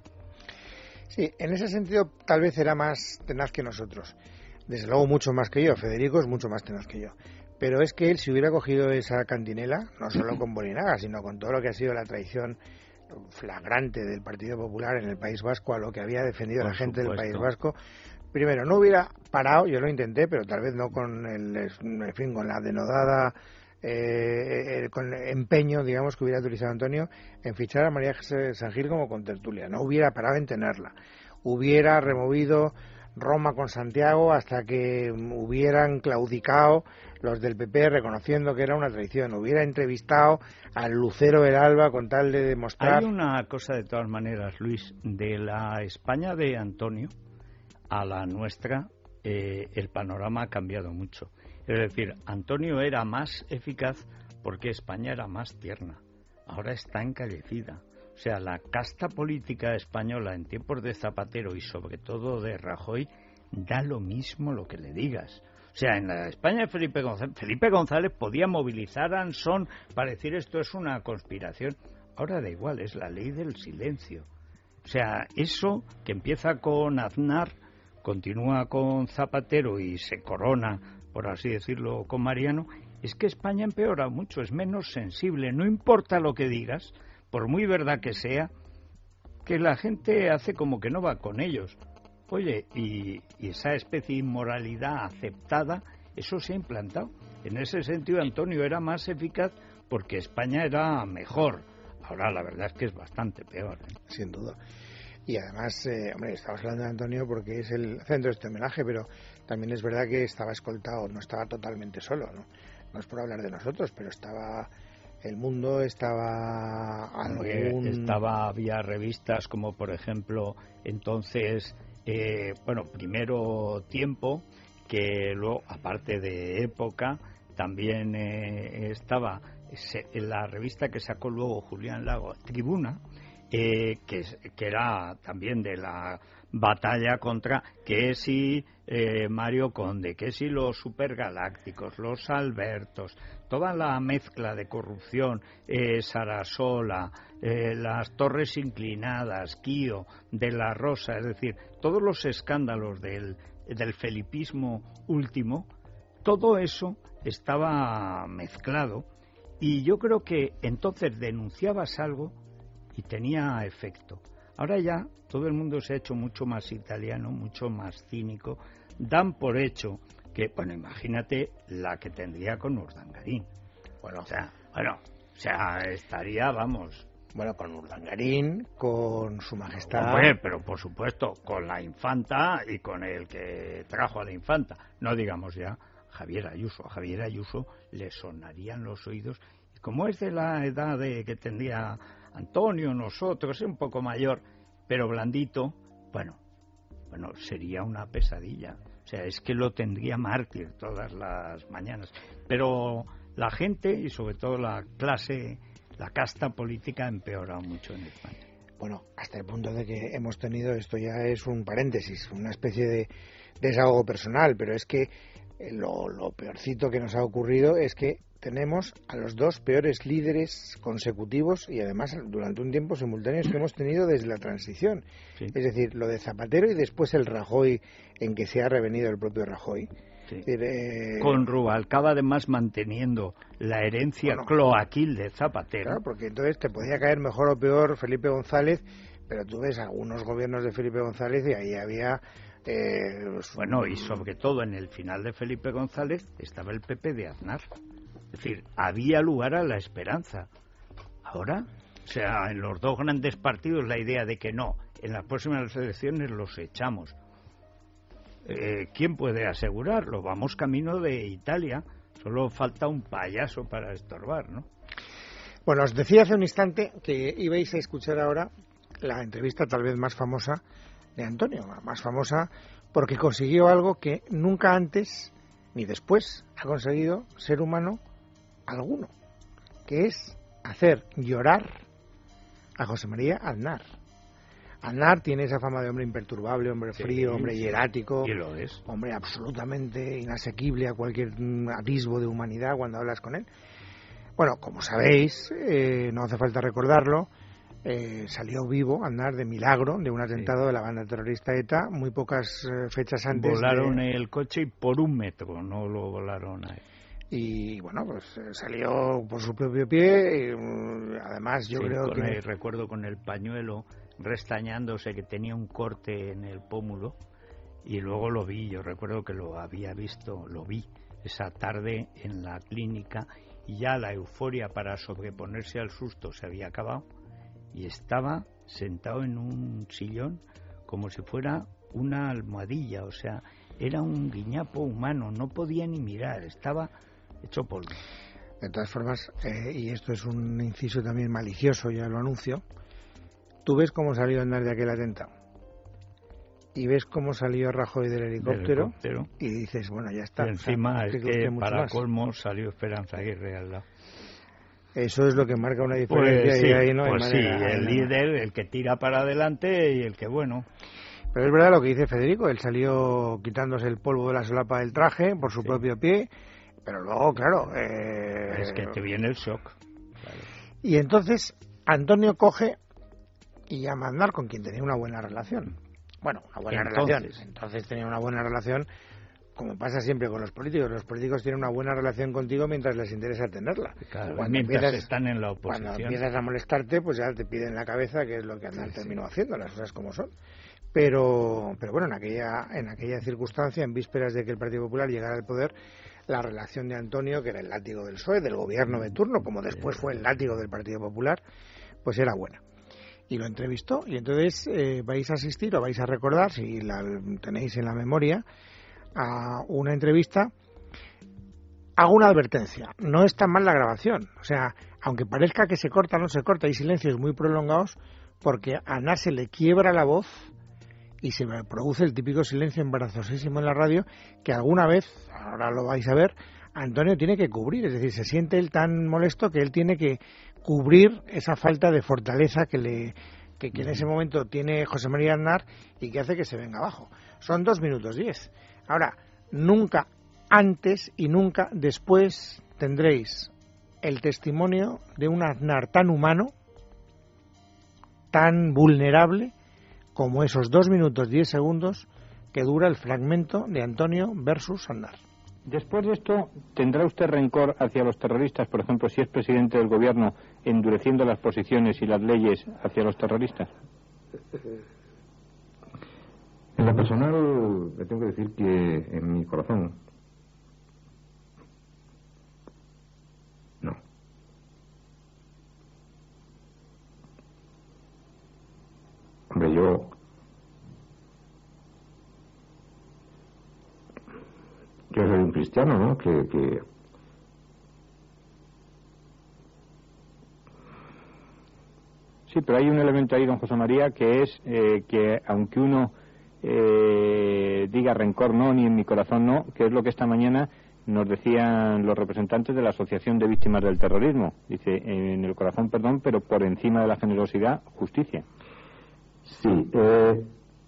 A: Sí, en ese sentido tal vez era más tenaz que nosotros. Desde luego mucho más que yo. Federico es mucho más tenaz que yo. Pero es que él, si hubiera cogido esa cantinela, no solo con Bolinaga, sino con todo lo que ha sido la traición flagrante del Partido Popular en el País Vasco a lo que había defendido
B: Por
A: la gente
B: supuesto.
A: del País Vasco, primero, no hubiera parado, yo lo intenté, pero tal vez no con el, en fin, con la denodada eh, eh, con el empeño, digamos, que hubiera utilizado Antonio en fichar a María Jesús San Gil como contertulia. No hubiera parado en tenerla. Hubiera removido Roma con Santiago hasta que hubieran claudicado los del P P reconociendo que era una traición. Hubiera entrevistado al Lucero del Alba con tal de demostrar...
B: Hay una cosa de todas maneras, Luis, de la España de Antonio a la nuestra, eh, el panorama ha cambiado mucho. Es decir, Antonio era más eficaz porque España era más tierna. Ahora está encallecida. O sea, la casta política española en tiempos de Zapatero y sobre todo de Rajoy da lo mismo lo que le digas. O sea, en la España de Felipe González, Felipe González podía movilizar a Ansón para decir esto es una conspiración. Ahora da igual, es la ley del silencio. O sea, eso que empieza con Aznar, continúa con Zapatero y se corona, por así decirlo, con Mariano, es que España empeora mucho, es menos sensible. No importa lo que digas, por muy verdad que sea, que la gente hace como que no va con ellos. Oye, y, y esa especie de inmoralidad aceptada, eso se ha implantado. En ese sentido, Antonio era más eficaz porque España era mejor. Ahora, la verdad es que es bastante peor, ¿eh?
A: Sin duda. Y además, eh, hombre, estamos hablando de Antonio porque es el centro de este homenaje, pero también es verdad que estaba escoltado, no estaba totalmente solo, ¿no? No es por hablar de nosotros, pero estaba... El Mundo, estaba algún...
B: Estaba, había revistas como, por ejemplo, entonces, eh, bueno, primero Tiempo, que luego, aparte de Época, también eh, estaba se, la revista que sacó luego Julián Lago, Tribuna, eh, que, que era también de la batalla contra que si eh, Mario Conde, que si los supergalácticos, los Albertos, toda la mezcla de corrupción, eh, Sarasola, eh, las torres inclinadas, Quío, de la Rosa, es decir, todos los escándalos del, del felipismo último, todo eso estaba mezclado y yo creo que entonces denunciabas algo y tenía efecto. Ahora ya todo el mundo se ha hecho mucho más italiano, mucho más cínico. Dan por hecho que, bueno, imagínate la que tendría con Urdangarín. Bueno, o sea, bueno, o sea, estaría, vamos...
A: Bueno, con Urdangarín, con su majestad...
B: Hombre, pero por supuesto, con la infanta y con el que trajo a la infanta. No digamos ya Javier Ayuso. A Javier Ayuso le sonarían los oídos. Y como es de la edad de que tendría Antonio, nosotros, es un poco mayor, pero blandito, bueno, bueno, sería una pesadilla. O sea, es que lo tendría mártir todas las mañanas. Pero la gente y sobre todo la clase, la casta política ha empeorado mucho en España.
A: Bueno, hasta el punto de que hemos tenido, esto ya es un paréntesis, una especie de desahogo personal, pero es que lo, lo peorcito que nos ha ocurrido es que tenemos a los dos peores líderes consecutivos y además durante un tiempo simultáneos que hemos tenido desde la transición. Sí. Es decir, lo de Zapatero y después el Rajoy, en que se ha revenido el propio Rajoy.
B: Sí.
A: Es decir, eh...
B: Con Rubalcaba además manteniendo la herencia bueno, cloaquil de Zapatero.
A: Claro, porque entonces te podía caer mejor o peor Felipe González, pero tú ves algunos gobiernos de Felipe González y ahí había... Eh, los...
B: Bueno, y sobre todo en el final de Felipe González estaba el P P de Aznar. Es decir, había lugar a la esperanza. Ahora, o sea, en los dos grandes partidos la idea de que no, en las próximas elecciones los echamos. Eh, ¿Quién puede asegurarlo? Vamos camino de Italia. Solo falta un payaso para estorbar, ¿no?
A: Bueno, os decía hace un instante que ibais a escuchar ahora la entrevista tal vez más famosa de Antonio, más famosa porque consiguió algo que nunca antes ni después ha conseguido ser humano alguno, que es hacer llorar a José María Aznar. Aznar tiene esa fama de hombre imperturbable, hombre
B: sí,
A: frío, hombre hierático,
B: y lo es.
A: Hombre absolutamente inasequible a cualquier atisbo de humanidad cuando hablas con él. Bueno, como sabéis, eh, no hace falta recordarlo, eh, salió vivo Aznar de milagro de un atentado sí. de la banda terrorista ETA muy pocas eh, fechas antes.
B: Volaron
A: de...
B: el coche y por un metro, no lo volaron a él.
A: Y bueno, pues salió por su propio pie. Y, además, yo
B: sí,
A: creo
B: con
A: que.
B: El, recuerdo con el pañuelo restañándose que tenía un corte en el pómulo. Y luego lo vi, yo recuerdo que lo había visto, lo vi esa tarde en la clínica. Y ya la euforia para sobreponerse al susto se había acabado. Y estaba sentado en un sillón como si fuera una almohadilla. O sea, era un guiñapo humano, no podía ni mirar, estaba hecho polvo.
A: De todas formas, eh, y esto es un inciso también malicioso, ya lo anuncio, tú ves cómo salió Aznar de aquel atentado y ves cómo salió Rajoy del helicóptero, del helicóptero. Y dices, bueno, ya está.
B: Y encima, o sea, es que para
A: más.
B: colmo salió Esperanza Aguirre al lado.
A: Eso es lo que marca una diferencia.
B: Pues sí,
A: y ahí no hay
B: pues
A: manera,
B: sí, el líder, el que tira para adelante y el que bueno.
A: Pero es verdad lo que dice Federico, él salió quitándose el polvo de la solapa del traje por su sí. propio pie, pero luego, claro... Eh...
B: Es que te viene el shock. Claro.
A: Y entonces Antonio coge y llama a Aznar, con quien tenía una buena relación. Bueno, una buena
B: entonces,
A: relación. Entonces tenía una buena relación, como pasa siempre con los políticos. Los políticos tienen una buena relación contigo mientras les interesa tenerla.
B: Claro,
A: cuando
B: mientras
A: empiezas,
B: están en la oposición.
A: Cuando empiezas a molestarte, pues ya te piden la cabeza, que es lo que Aznar sí, terminó sí. haciendo, las cosas como son. Pero, pero bueno, en aquella, en aquella circunstancia, en vísperas de que el Partido Popular llegara al poder, la relación de Antonio, que era el látigo del P S O E, del gobierno de turno, como después fue el látigo del Partido Popular, pues era buena. Y lo entrevistó, y entonces eh, vais a asistir o vais a recordar, si la tenéis en la memoria, a una entrevista. Hago una advertencia, no es tan mal la grabación, o sea, aunque parezca que se corta, no se corta, hay silencios muy prolongados, porque a Aznar se le quiebra la voz y se produce el típico silencio embarazosísimo en la radio que alguna vez, ahora lo vais a ver, Antonio tiene que cubrir, es decir, se siente él tan molesto que él tiene que cubrir esa falta de fortaleza que le, que, que en ese momento tiene José María Aznar y que hace que se venga abajo. Son dos minutos diez. Ahora, nunca antes y nunca después tendréis el testimonio de un Aznar tan humano, tan vulnerable, como esos dos minutos diez segundos que dura el fragmento de Antonio versus Aznar.
E: Después de esto, ¿tendrá usted rencor hacia los terroristas, por ejemplo, si es presidente del gobierno, endureciendo las posiciones y las leyes hacia los terroristas?
M: En lo personal, le tengo que decir que en mi corazón no. Hombre, yo yo soy un cristiano, ¿no? Que, que
E: sí, pero hay un elemento ahí, don José María, que es eh, que aunque uno eh, diga rencor no, ni en mi corazón no, que es lo que esta mañana nos decían los representantes de la Asociación de Víctimas del Terrorismo. Dice, en el corazón perdón, pero por encima de la generosidad, justicia.
M: Sí, eh,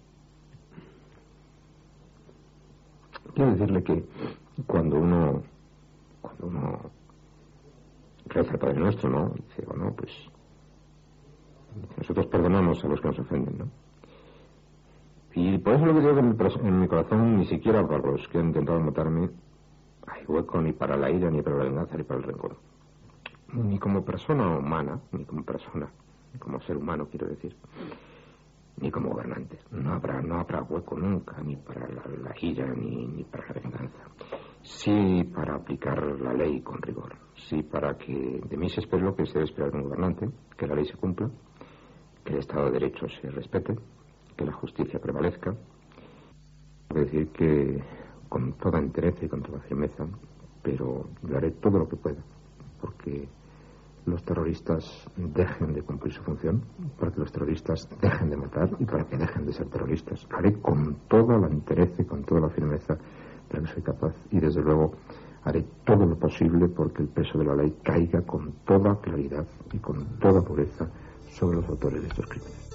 M: quiero decirle que cuando uno cuando uno reza el Padre Nuestro, ¿no? Dice, bueno, pues nosotros perdonamos a los que nos ofenden, ¿no? Y por eso lo que digo que en mi, en mi corazón, ni siquiera para los que han intentado matarme, hay hueco ni para la ira, ni para la venganza, ni para el rencor. Ni como persona humana, ni como persona, ni como ser humano, quiero decir, ni como gobernante. No habrá, no habrá hueco nunca, ni para la, la ira, ni, ni para la venganza. Sí para aplicar la ley con rigor. Sí para que de mí se espere lo que se debe esperar de un gobernante, que la ley se cumpla, que el Estado de Derecho se respete, que la justicia prevalezca. Quiero decir que con toda entereza y con toda firmeza, pero yo haré todo lo que pueda porque los terroristas dejen de cumplir su función, para que los terroristas dejen de matar y para que dejen de ser terroristas. Lo haré con toda la entereza y con toda la firmeza de la que soy capaz, y desde luego haré todo lo posible porque el peso de la ley caiga con toda claridad y con toda pureza sobre los autores de estos crímenes.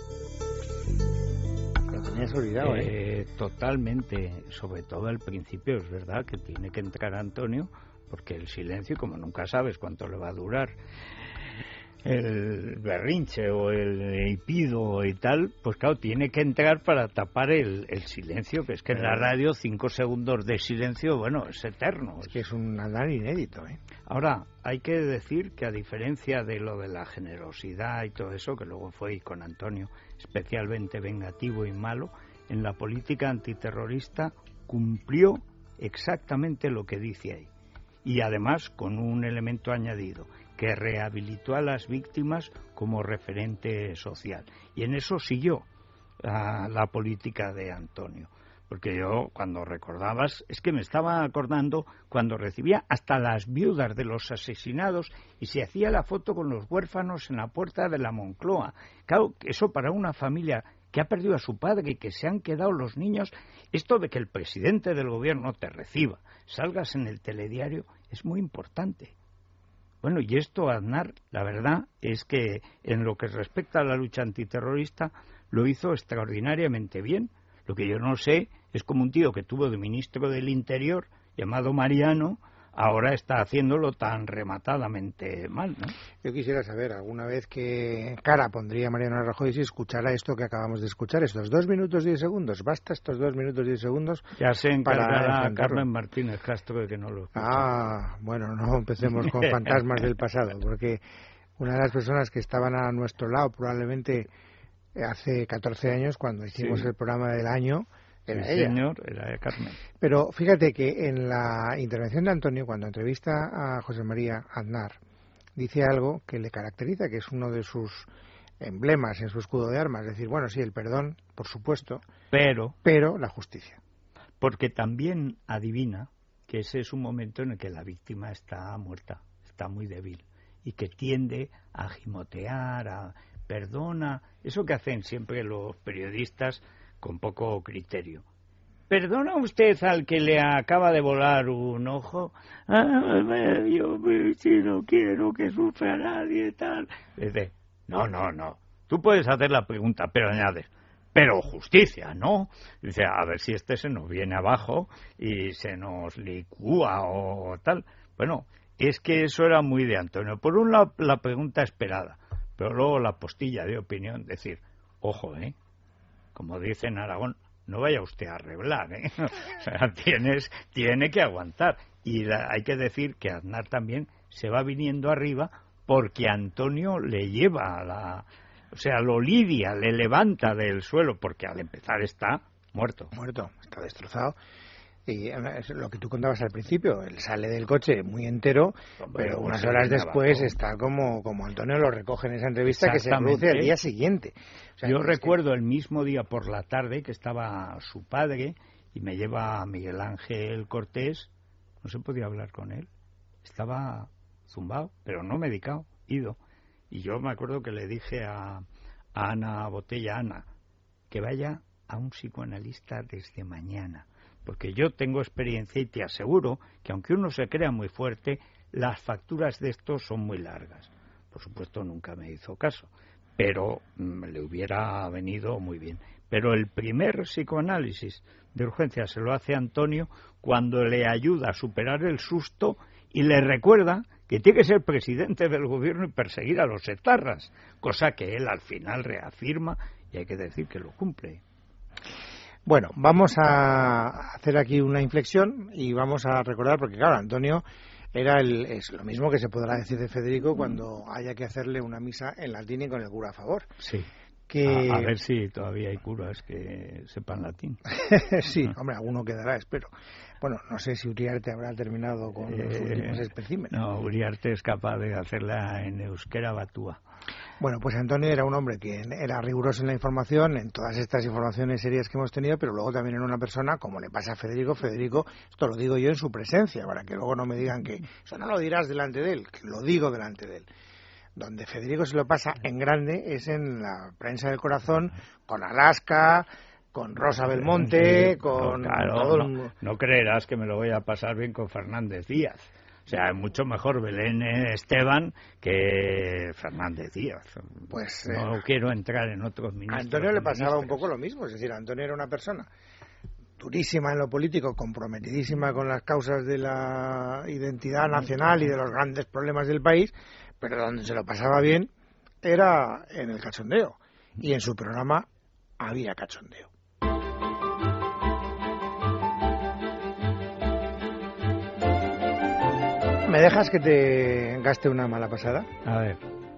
A: Lo tenías olvidado, ¿eh?
B: ¿eh? Totalmente, sobre todo al principio, es verdad que tiene que entrar Antonio, porque el silencio, como nunca sabes cuánto le va a durar el berrinche o el hipido y tal, pues claro, tiene que entrar para tapar el, el silencio, que es que en la radio cinco segundos de silencio, bueno, es eterno.
A: Es que es un andar inédito, ¿eh?
B: Ahora, hay que decir que a diferencia de lo de la generosidad y todo eso, que luego fue con Antonio especialmente vengativo y malo, en la política antiterrorista cumplió exactamente lo que dice ahí. Y además con un elemento añadido, que rehabilitó a las víctimas como referente social. Y en eso siguió la, la política de Antonio. Porque yo, cuando recordabas, es que me estaba acordando cuando recibía hasta las viudas de los asesinados y se hacía la foto con los huérfanos en la puerta de la Moncloa. Claro, eso para una familia que ha perdido a su padre y que se han quedado los niños, esto de que el presidente del gobierno te reciba, salgas en el telediario, es muy importante. Bueno, y esto Aznar, la verdad es que en lo que respecta a la lucha antiterrorista, lo hizo extraordinariamente bien. Lo que yo no sé es como un tío que tuvo de ministro del Interior, llamado Mariano, ahora está haciéndolo tan rematadamente mal, ¿no?
A: Yo quisiera saber, alguna vez qué cara pondría Mariano Rajoy si escuchara esto que acabamos de escuchar, estos dos minutos diez segundos. ¿Basta estos dos minutos diez segundos?
B: Ya se encargará Carmen Martínez Castro de que no lo escuche.
A: Ah, bueno, no empecemos con fantasmas del pasado, porque una de las personas que estaban a nuestro lado probablemente hace catorce años, cuando hicimos sí. el programa del año, era
B: sí,
A: ella.
B: señor, era Carmen.
A: Pero fíjate que en la intervención de Antonio, cuando entrevista a José María Aznar, dice algo que le caracteriza, que es uno de sus emblemas en su escudo de armas. Es decir, bueno, sí, el perdón, por supuesto,
B: pero,
A: pero la justicia.
B: Porque también adivina que ese es un momento en el que la víctima está muerta, está muy débil, y que tiende a gimotear, a perdona, eso que hacen siempre los periodistas con poco criterio. ¿Perdona usted al que le acaba de volar un ojo? Ah, yo si no quiero que sufra a nadie, tal. Dice, no, no, no. tú puedes hacer la pregunta, pero añades, pero justicia, ¿no? Dice, a ver si este se nos viene abajo y se nos licúa o tal. Bueno, es que eso era muy de Antonio. Por un lado, la pregunta esperada, pero luego la postilla de opinión, decir, ojo, ¿eh? Como dice en Aragón, no vaya usted a arreglar, ¿eh? O sea, tienes, tiene que aguantar. Y la, hay que decir que Aznar también se va viniendo arriba porque Antonio le lleva a la... O sea, lo lidia, le levanta del suelo, porque al empezar está muerto.
A: Muerto, está destrozado. Y es lo que tú contabas al principio, él sale del coche muy entero, Hombre, pero unas horas después abajo. Está como, como Antonio lo recoge en esa entrevista que se produce al día siguiente. O sea,
B: yo
A: es
B: recuerdo
A: que...
B: el mismo día por la tarde que estaba su padre y me lleva a Miguel Ángel Cortés, no se podía hablar con él, estaba zumbado, pero no medicado, ido. Y yo me acuerdo que le dije a, a Ana Botella, Ana, que vaya a un psicoanalista desde mañana. Porque yo tengo experiencia y te aseguro que aunque uno se crea muy fuerte, las facturas de estos son muy largas. Por supuesto, nunca me hizo caso, pero mmm, le hubiera venido muy bien. Pero el primer psicoanálisis de urgencia se lo hace Antonio cuando le ayuda a superar el susto y le recuerda que tiene que ser presidente del gobierno y perseguir a los etarras, cosa que él al final reafirma y hay que decir que lo cumple.
A: Bueno, vamos a hacer aquí una inflexión y vamos a recordar, porque claro, Antonio era el, es lo mismo que se podrá decir de Federico cuando haya que hacerle una misa en latín y con el cura a favor.
B: Sí.
A: Que...
B: A, a ver si todavía hay curas que sepan latín.
A: Sí, hombre, alguno quedará, espero. Bueno, no sé si Uriarte habrá terminado con los
B: eh,
A: últimos especímenes.
B: No, Uriarte es capaz de hacerla en euskera batúa.
A: Bueno, pues Antonio era un hombre que era riguroso en la información, en todas estas informaciones serias que hemos tenido, pero luego también era una persona, como le pasa a Federico, Federico, esto lo digo yo en su presencia, para que luego no me digan que eso no lo dirás delante de él, que lo digo delante de él. Donde Federico se lo pasa en grande es en la prensa del corazón, con Alaska, con Rosa Belmonte, con
B: no, claro,
A: todo el...
B: no, no creerás que me lo voy a pasar bien con Fernández Díaz. O sea, es mucho mejor Belén Esteban que Fernández Díaz.
A: Pues
B: no
A: eh,
B: quiero entrar en otros ministros.
A: A Antonio le pasaba un poco lo mismo, es decir, Antonio era una persona durísima en lo político, comprometidísima con las causas de la identidad nacional y de los grandes problemas del país, pero donde se lo pasaba bien era en el cachondeo. Y en su programa había cachondeo. ¿Me dejas que te gaste una mala pasada?
B: A ver.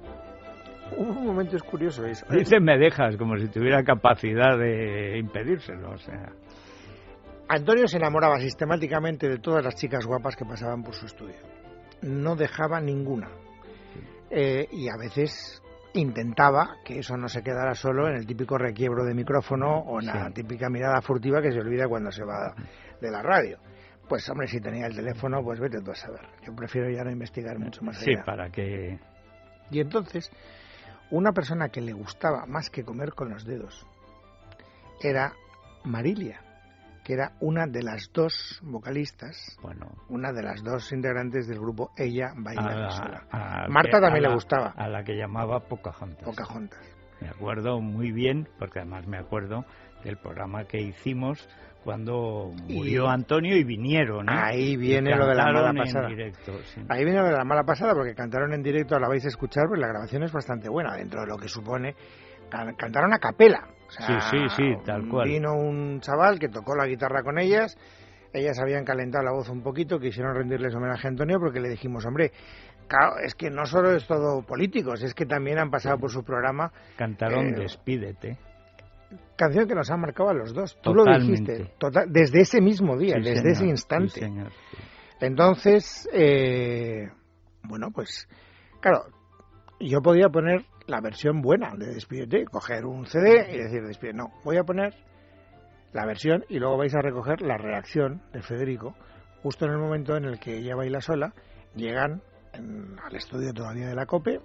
A: Un momento es curioso. Es...
B: Dice me dejas, como si tuviera capacidad de impedírselo, o sea...
A: Antonio se enamoraba sistemáticamente de todas las chicas guapas que pasaban por su estudio. No dejaba ninguna. Eh, y a veces intentaba que eso no se quedara solo en el típico requiebro de micrófono o en sí. La típica mirada furtiva que se olvida cuando se va de la radio. Pues hombre, si tenía el teléfono, pues vete tú a saber. Yo prefiero ya no investigar mucho más allá.
B: Sí, para que...
A: Y entonces, una persona que le gustaba más que comer con los dedos era Marilia, que era una de las dos vocalistas,
B: bueno,
A: una de las dos integrantes del grupo Ella Baila
B: a,
A: Sola.
B: A,
A: Marta
B: que,
A: también
B: la,
A: le gustaba.
B: A la que llamaba Pocahontas.
A: Pocahontas.
B: Me acuerdo muy bien, porque además me acuerdo del programa que hicimos cuando murió y Antonio y vinieron, ¿eh?
A: Ahí viene lo de la mala pasada.
B: Directo, sí.
A: Ahí viene lo de la mala pasada, porque cantaron en directo, la vais a escuchar, pues la grabación es bastante buena, dentro de lo que supone. Can- cantaron a capela. O sea,
B: sí, sí, sí, tal cual.
A: Vino un chaval que tocó la guitarra con ellas, ellas habían calentado la voz un poquito, quisieron rendirles homenaje a Antonio, porque le dijimos, hombre, claro, es que no solo es todo políticos, es que también han pasado por su programa.
B: Cantaron
A: eh,
B: Despídete.
A: Canción que nos ha marcado a los dos.
B: Totalmente.
A: Tú lo dijiste. Total, desde ese mismo día,
B: sí,
A: desde
B: señor,
A: ese instante.
B: Sí, señor, sí.
A: Entonces, eh, bueno, pues, claro, yo podía poner la versión buena de Despídete, coger un C D y decir Despídete. No, voy a poner la versión y luego vais a recoger la reacción de Federico, justo en el momento en el que Ella Baila Sola, llegan en, al estudio todavía de la COPE,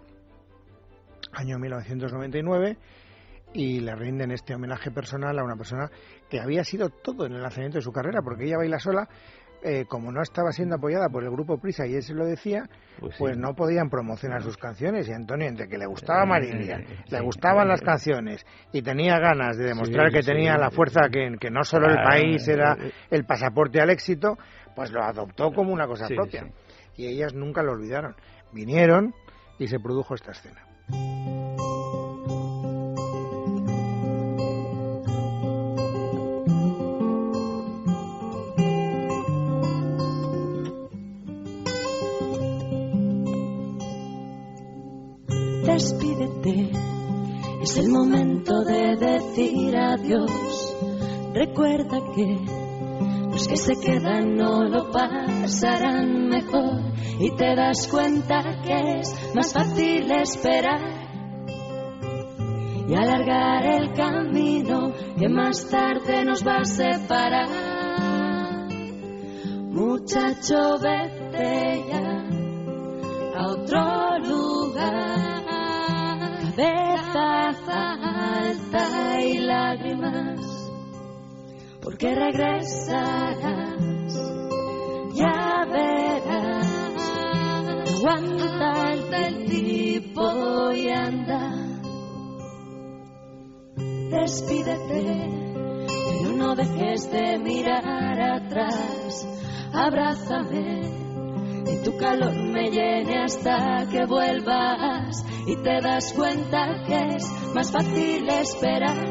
A: año mil novecientos noventa y nueve, y le rinden este homenaje personal a una persona que había sido todo en el lanzamiento de su carrera, porque Ella Baila Sola eh, como no estaba siendo apoyada por el grupo Prisa y él se lo decía, pues, pues sí. no podían promocionar sus canciones. Y Antonio, entre que le gustaba Marilia, eh, sí, le gustaban sí, las canciones y tenía ganas de demostrar sí, que tenía sí, la fuerza, que, que no solo claro, el país era el pasaporte al éxito, pues lo adoptó como una cosa sí, propia. Sí. Y ellas nunca lo olvidaron. Vinieron y se produjo esta escena.
N: Despídete, es el momento de decir adiós. Recuerda que los que se quedan no lo pasarán mejor y te das cuenta que es más fácil esperar y alargar el camino que más tarde nos va a separar. Muchacho, vete ya a otro lugar. Cabeza alta y lágrimas, porque regresarás, ya verás. Aguanta el tipo y anda. Despídete, pero no dejes de mirar atrás. Abrázame, y tu calor me llene hasta que vuelvas y te das cuenta que es más fácil esperar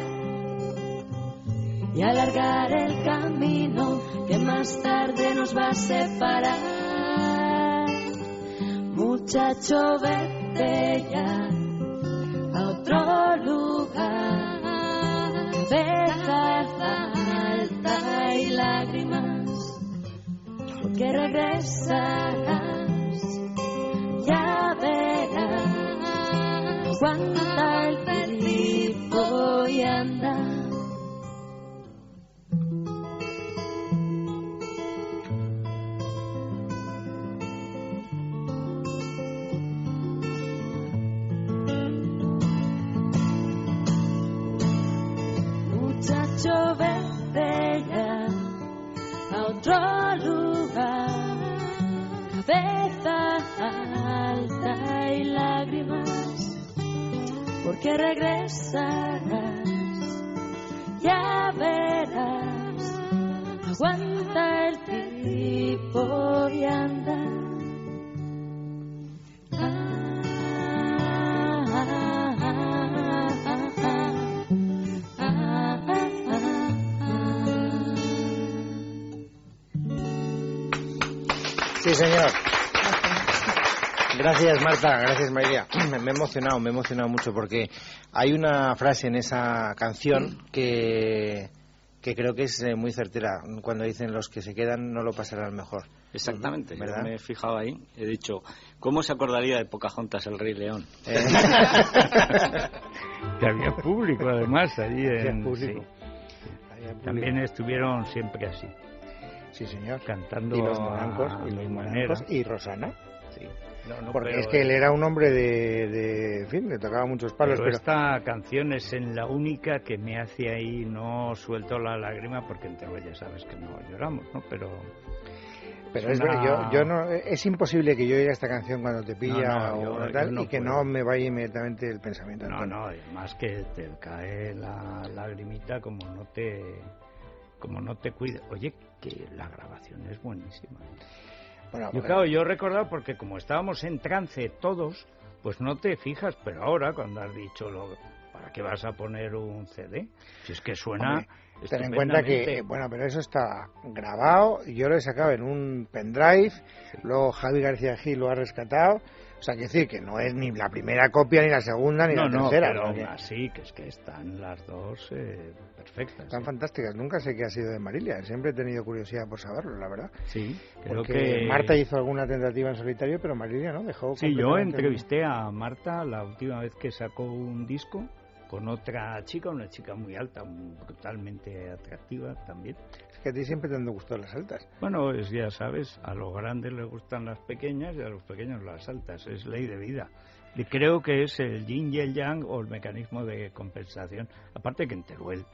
N: y alargar el camino que más tarde nos va a separar. Muchacho, vete ya a otro lugar. Cabeza alta y lágrimas, porque regresarás, ya verás. Aguanta el tiempo y anda. Muchacho, vete ya a otro lugar. Cabeza alta y lágrimas, porque regresarás, ya verás. Aguanta el tiempo y anda.
A: Sí, señor. Gracias, Marta. Gracias, María. Me he emocionado, me he emocionado mucho porque hay una frase en esa canción que, que creo que es muy certera. Cuando dicen los que se quedan no lo pasarán mejor.
B: Exactamente,
A: ¿verdad?
B: Yo me he fijado ahí. He dicho, ¿cómo se acordaría de Pocahontas, el Rey León? Eh. Que había público, además, allí en...
A: Público.
B: Sí. También estuvieron siempre así.
A: Sí, señor.
B: Cantando
A: y los morancos,
B: a,
A: y los
B: morancos
A: y Rosana.
B: Sí. No, no,
A: porque
B: pero,
A: es que él era un hombre de, de en fin, le tocaba muchos palos.
B: Pero,
A: pero
B: esta canción es en la única que me hace ahí, no suelto la lágrima, porque entre ya sabes que no lloramos, ¿no? Pero...
A: Pero es, es una... yo, yo no, es imposible que yo oiga esta canción cuando te pilla no, no, o yo, tal no y que puedo. No me vaya inmediatamente el pensamiento.
B: No, no, además que te cae la lagrimita como no te... como no te cuida. Oye, que la grabación es buenísima. Bueno, yo, claro, yo he recordado porque como estábamos en trance todos, pues no te fijas, pero ahora cuando has dicho lo, ¿para qué vas a poner un C D? Si es que suena... Hombre,
A: ten en cuenta que, bueno, pero eso está grabado, yo lo he sacado en un pendrive, sí. Luego Javi García Gil lo ha rescatado. O sea, que decir que no es ni la primera copia, ni la segunda, ni
B: no,
A: la tercera.
B: No, pero aún así, que es que están las dos eh, perfectas.
A: Están
B: sí.
A: fantásticas. Nunca sé qué ha sido de Marilia. Siempre he tenido curiosidad por saberlo, la verdad.
B: Sí, creo
A: porque
B: que...
A: Marta hizo alguna tentativa en solitario, pero Marilia no dejó...
B: Sí, yo entrevisté a Marta la última vez que sacó un disco con otra chica, una chica muy alta, brutalmente atractiva también.
A: Es que a ti siempre te han gustado las altas.
B: Bueno, es, ya sabes, a los grandes les gustan las pequeñas y a los pequeños las altas, es ley de vida. Y creo que es el yin y el yang o el mecanismo de compensación. Aparte que en Teruel,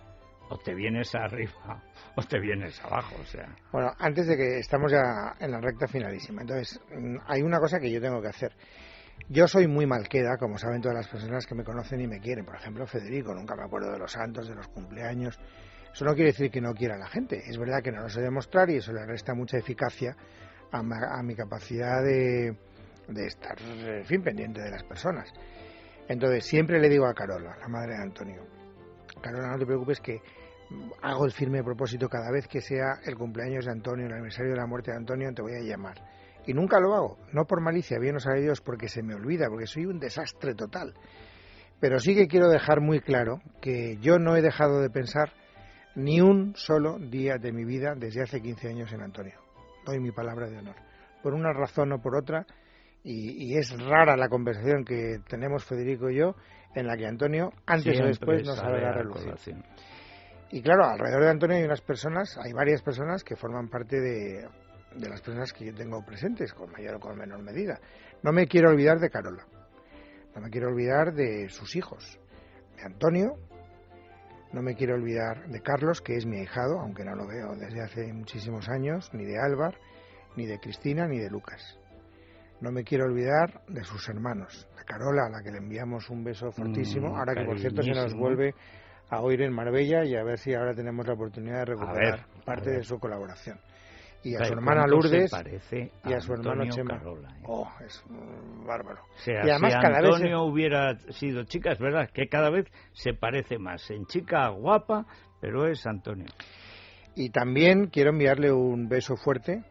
B: o te vienes arriba o te vienes abajo, o sea.
A: Bueno, antes de que estamos ya en la recta finalísima, entonces hay una cosa que yo tengo que hacer. Yo soy muy malqueda, como saben todas las personas que me conocen y me quieren. Por ejemplo, Federico, nunca me acuerdo de los santos, de los cumpleaños. Eso no quiere decir que no quiera a la gente. Es verdad que no lo sé demostrar y eso le resta mucha eficacia a, ma, a mi capacidad de, de estar, en fin, pendiente de las personas. Entonces, siempre le digo a Carola, la madre de Antonio, Carola, no te preocupes que hago el firme propósito cada vez que sea el cumpleaños de Antonio, el aniversario de la muerte de Antonio, te voy a llamar. Y nunca lo hago, no por malicia, bien o sabe Dios, porque se me olvida, porque soy un desastre total. Pero sí que quiero dejar muy claro que yo no he dejado de pensar ni un solo día de mi vida desde hace quince años en Antonio. Doy mi palabra de honor. Por una razón o por otra, y, y es rara la conversación que tenemos Federico y yo, en la que Antonio, antes Siempre o después, nos sale a relucir. Y claro, alrededor de Antonio hay unas personas, hay varias personas que forman parte de, de las personas que yo tengo presentes, con mayor o con menor medida. No me quiero olvidar de Carola, no me quiero olvidar de sus hijos, de Antonio, no me quiero olvidar de Carlos, que es mi ahijado, aunque no lo veo desde hace muchísimos años, ni de Álvar, ni de Cristina, ni de Lucas. No me quiero olvidar de sus hermanos, de Carola, a la que le enviamos un beso fortísimo, mm, ahora que por cierto se nos vuelve a oír en Marbella y a ver si ahora tenemos la oportunidad de recuperar ver, parte de su colaboración. Y a
B: Pero
A: su hermana Lourdes
B: a
A: y a su hermano Chema.
B: Carola, ¿eh?
A: Oh, es um, bárbaro.
B: O sea,
A: y además
B: si
A: cada
B: Antonio
A: vez...
B: hubiera sido chica, es verdad que cada vez se parece más en chica guapa, pero es Antonio.
A: Y también quiero enviarle un beso fuerte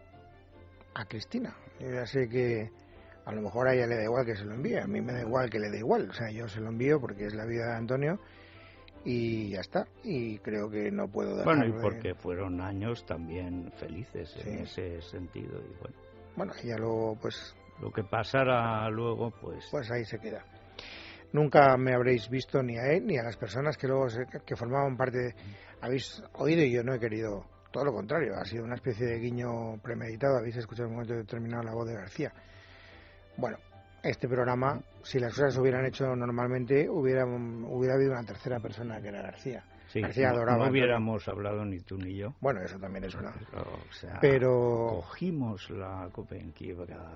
A: a Cristina. Yo ya sé que a lo mejor a ella le da igual que se lo envíe, a mí me da igual que le dé igual. O sea, yo se lo envío porque es la vida de Antonio y ya está. Y creo que no puedo dejar
B: Bueno, y
A: de...
B: porque fueron años también felices sí. en ese sentido. Y bueno,
A: bueno, ya luego, pues...
B: Lo que pasara luego, pues...
A: Pues ahí se queda. Nunca me habréis visto ni a él ni a las personas que luego se, que formaban parte de... Habéis oído y yo no he querido... Todo lo contrario, ha sido una especie de guiño premeditado. Habéis escuchado en un momento determinado la voz de García. Bueno, este programa, si las cosas se hubieran hecho normalmente, hubiera, hubiera habido una tercera persona que era García.
B: Sí,
A: García
B: no,
A: adoraba
B: no hubiéramos hablado ni tú ni yo.
A: Bueno, eso también es verdad.
B: Pero, o sea,
A: Pero...
B: cogimos la copa en quiebra.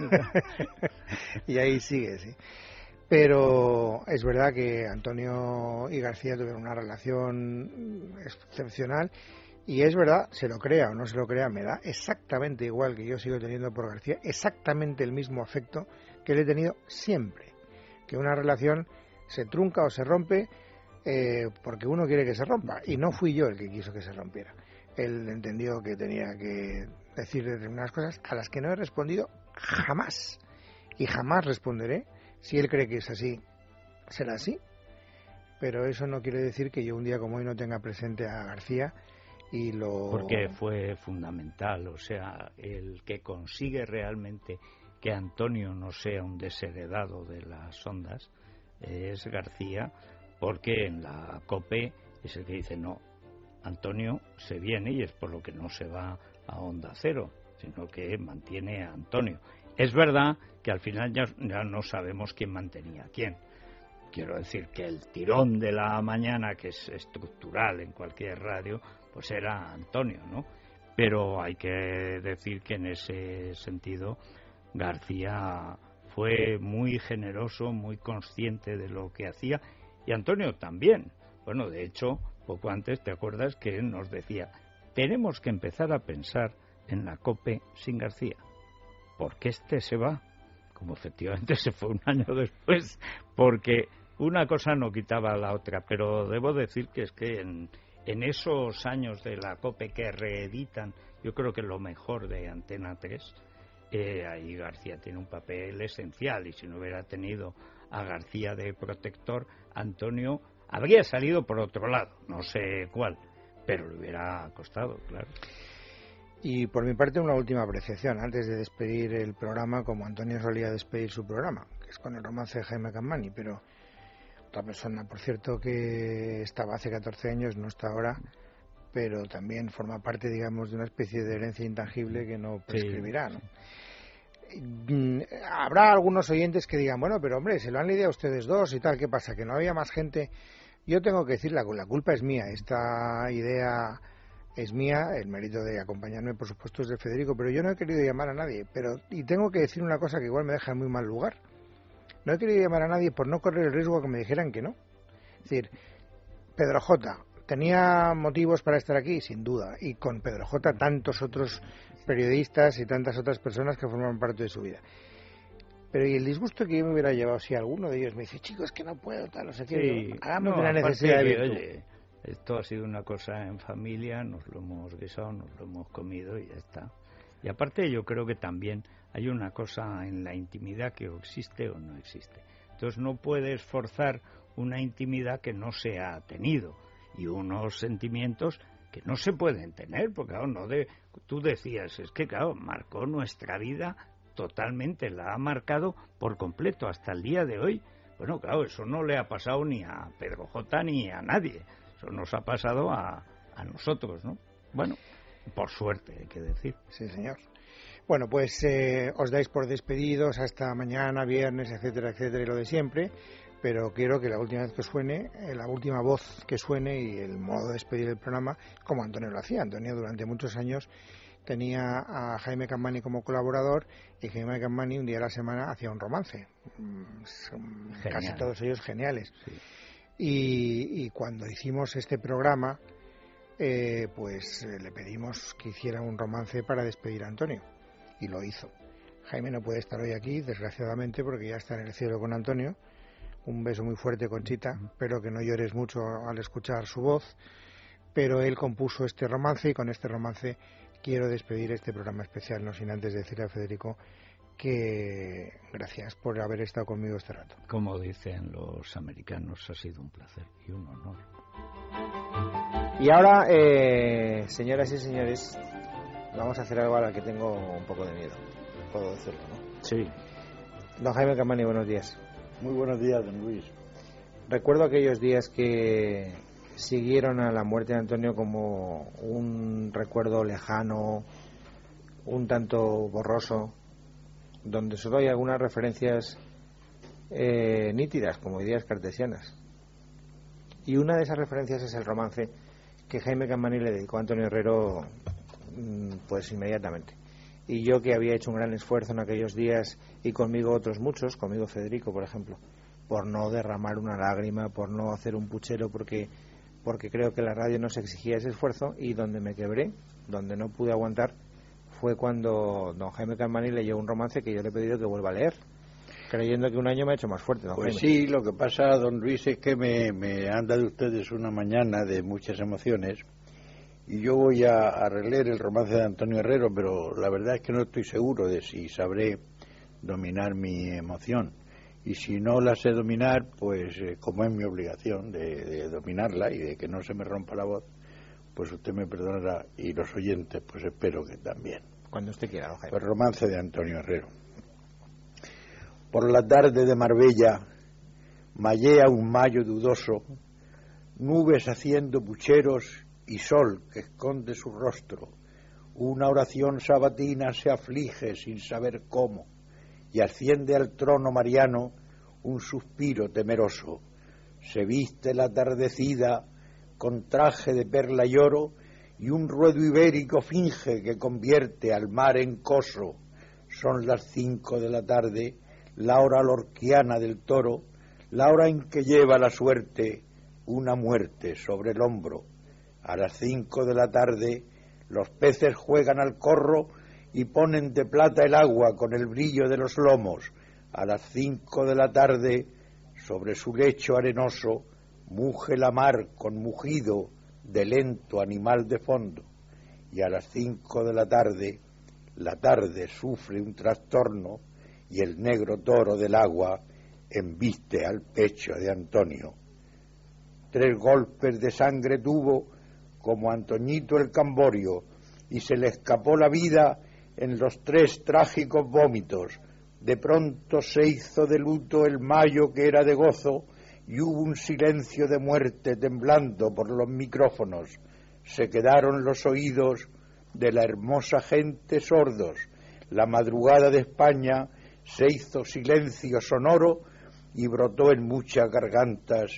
A: Y ahí sigue, sí. Pero es verdad que Antonio y García tuvieron una relación excepcional. Y es verdad, se lo crea o no se lo crea, me da exactamente igual que yo sigo teniendo por García, exactamente el mismo afecto que le he tenido siempre. Que una relación se trunca o se rompe eh, porque uno quiere que se rompa. Y no fui yo el que quiso que se rompiera. Él entendió que tenía que decir determinadas cosas a las que no he respondido jamás. Y jamás responderé. Si él cree que es así, será así. Pero eso no quiere decir que yo un día como hoy no tenga presente a García. Y lo...
B: Porque fue fundamental, o sea, el que consigue realmente que Antonio no sea un desheredado de las ondas es García, porque en la COPE es el que dice no, Antonio se viene y es por lo que no se va a Onda Cero, sino que mantiene a Antonio. Es verdad que al final ya, ya no sabemos quién mantenía a quién. Quiero decir que el tirón de la mañana, que es estructural en cualquier radio, pues era Antonio, ¿no? Pero hay que decir que en ese sentido García fue muy generoso, muy consciente de lo que hacía, y Antonio también. Bueno, de hecho, poco antes, ¿te acuerdas que nos decía, tenemos que empezar a pensar en la COPE sin García? Porque este se va, como efectivamente se fue un año después, porque una cosa no quitaba a la otra, pero debo decir que es que en, en esos años de la COPE que reeditan, yo creo que lo mejor de Antena tres, eh, ahí García tiene un papel esencial, y si no hubiera tenido a García de protector, Antonio habría salido por otro lado, no sé cuál, pero le hubiera costado, claro.
A: Y por mi parte una última apreciación, antes de despedir el programa, como Antonio solía despedir su programa, que es con el romance de Jaime Campani, pero otra persona, por cierto, que estaba hace catorce años, no está ahora, pero también forma parte, digamos, de una especie de herencia intangible que no prescribirá, ¿no? Habrá algunos oyentes que digan, bueno, pero hombre, se lo han lidiado ustedes dos y tal, ¿qué pasa? ¿Que no había más gente Yo tengo que decir, la, la culpa es mía. Esta idea es mía, el mérito de acompañarme, por supuesto, es de Federico, pero yo no he querido llamar a nadie. Pero y tengo que decir una cosa que igual me deja en muy mal lugar. No he querido llamar a nadie por no correr el riesgo de que me dijeran que no. Es decir, Pedro J. ¿tenía motivos para estar aquí? Sin duda. Y con Pedro J. tantos otros periodistas y tantas otras personas que forman parte de su vida. Pero y el disgusto que yo me hubiera llevado si alguno de ellos me dice, chicos, que no puedo, tal, no sé qué,
B: sí,
A: hagamos
B: no,
A: de la necesidad de virtud.
B: Oye, esto ha sido una cosa en familia, nos lo hemos guisado, nos lo hemos comido y ya está. Y aparte yo creo que también hay una cosa en la intimidad que o existe o no existe. Entonces no puedes forzar una intimidad que no se ha tenido y unos sentimientos que no se pueden tener, porque claro, no de, tú decías, es que claro, marcó nuestra vida totalmente, la ha marcado por completo hasta el día de hoy. Bueno, claro, eso no le ha pasado ni a Pedro J. ni a nadie, eso nos ha pasado a, a nosotros, ¿no? Bueno, por suerte, hay que decir.
A: Sí, señor. Bueno, pues eh, os dais por despedidos hasta mañana, viernes, etcétera, etcétera, y lo de siempre, pero quiero que la última vez que suene, eh, la última voz que suene y el modo de despedir el programa, como Antonio lo hacía. Antonio durante muchos años tenía a Jaime Cammani como colaborador y Jaime Cammani un día a la semana hacía un romance. Son casi todos ellos geniales. Sí. Y, y cuando hicimos este programa, eh, pues eh, le pedimos que hiciera un romance para despedir a Antonio. Y lo hizo. Jaime no puede estar hoy aquí, desgraciadamente, porque ya está en el cielo con Antonio. Un beso muy fuerte, Conchita. Espero que no llores mucho al escuchar su voz. Pero él compuso este romance y con este romance quiero despedir este programa especial, no sin antes decirle a Federico que gracias por haber estado conmigo este rato.
B: Como dicen los americanos, ha sido un placer y un honor.
G: Y ahora, eh, señoras y señores, vamos a hacer algo a la que tengo un poco de miedo. Puedo decirlo, ¿no?
B: Sí.
G: Don Jaime Cammani, buenos días.
O: Muy buenos días, don Luis.
G: Recuerdo aquellos días que siguieron a la muerte de Antonio como un recuerdo lejano, un tanto borroso, donde solo hay algunas referencias eh, nítidas, como ideas cartesianas. Y una de esas referencias es el romance que Jaime Cammani le dedicó a Antonio Herrero, pues inmediatamente. Y yo, que había hecho un gran esfuerzo en aquellos días, y conmigo otros muchos, conmigo Federico, por ejemplo, por no derramar una lágrima, por no hacer un puchero, porque porque creo que la radio nos exigía ese esfuerzo, y donde me quebré, donde no pude aguantar, fue cuando don Jaime Cammani leyó un romance que yo le he pedido que vuelva a leer, creyendo que un año me ha hecho más fuerte, don
O: Pues
G: Jaime.
O: Sí, lo que pasa, don Luis, es que me, me han dado ustedes una mañana de muchas emociones, y yo voy a, a releer el romance de Antonio Herrero, pero la verdad es que no estoy seguro de si sabré dominar mi emoción. Y si no la sé dominar, pues eh, como es mi obligación de, de dominarla y de que no se me rompa la voz, pues usted me perdonará, y los oyentes pues espero que también.
G: Cuando usted quiera, don Jaime.
O: Pues romance de Antonio Herrero. Por la tarde de Marbella mallea un mayo dudoso, nubes haciendo pucheros y sol que esconde su rostro. Una oración sabatina se aflige sin saber cómo, y asciende al trono mariano un suspiro temeroso. Se viste la atardecida con traje de perla y oro, y un ruedo ibérico finge que convierte al mar en coso. Son las cinco de la tarde, la hora lorquiana del toro, la hora en que lleva la suerte una muerte sobre el hombro. A las cinco de la tarde los peces juegan al corro y ponen de plata el agua con el brillo de los lomos. A las cinco de la tarde, sobre su lecho arenoso, muge la mar con mugido de lento animal de fondo. Y a las cinco de la tarde, la tarde sufre un trastorno y el negro toro del agua embiste al pecho de Antonio. Tres golpes de sangre tuvo como Antoñito el Camborio, y se le escapó la vida en los tres trágicos vómitos. De pronto se hizo de luto el mayo que era de gozo, y hubo un silencio de muerte temblando por los micrófonos. Se quedaron los oídos de la hermosa gente sordos. La madrugada de España se hizo silencio sonoro y brotó en muchas gargantas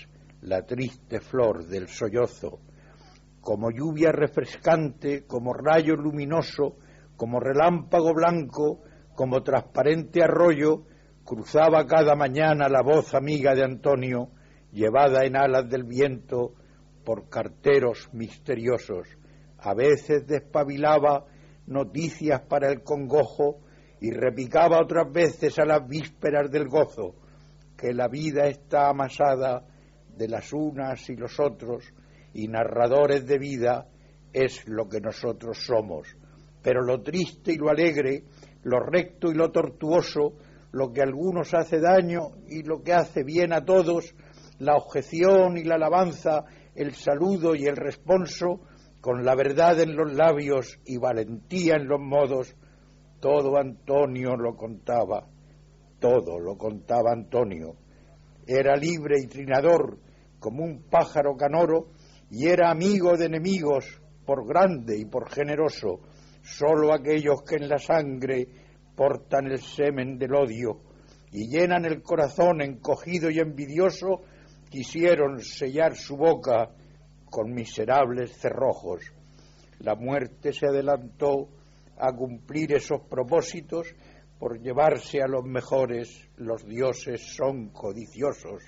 O: la triste flor del sollozo, como lluvia refrescante, como rayo luminoso, como relámpago blanco, como transparente arroyo, cruzaba cada mañana la voz amiga de Antonio, llevada en alas del viento por carteros misteriosos. A veces despabilaba noticias para el congojo y repicaba otras veces a las vísperas del gozo, que la vida está amasada de las unas y los otros, y narradores de vida es lo que nosotros somos. Pero lo triste y lo alegre, lo recto y lo tortuoso, lo que a algunos hace daño y lo que hace bien a todos, la objeción y la alabanza, el saludo y el responso, con la verdad en los labios y valentía en los modos, todo Antonio lo contaba, todo lo contaba Antonio. Era libre y trinador como un pájaro canoro, y era amigo de enemigos por grande y por generoso. Solo aquellos que en la sangre portan el semen del odio y llenan el corazón encogido y envidioso, quisieron sellar su boca con miserables cerrojos. La muerte se adelantó a cumplir esos propósitos, por llevarse a los mejores los dioses son codiciosos.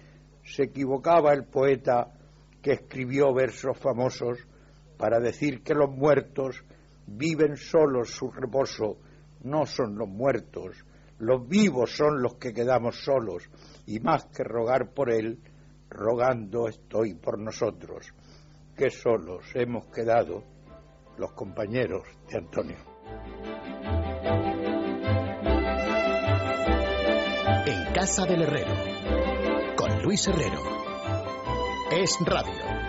O: Se equivocaba el poeta que escribió versos famosos para decir que los muertos viven solos su reposo. No son los muertos, los vivos son los que quedamos solos, y más que rogar por él, rogando estoy por nosotros, que solos hemos quedado los compañeros de Antonio.
P: En Casa del Herrero, con Luis Herrero. Es Radio.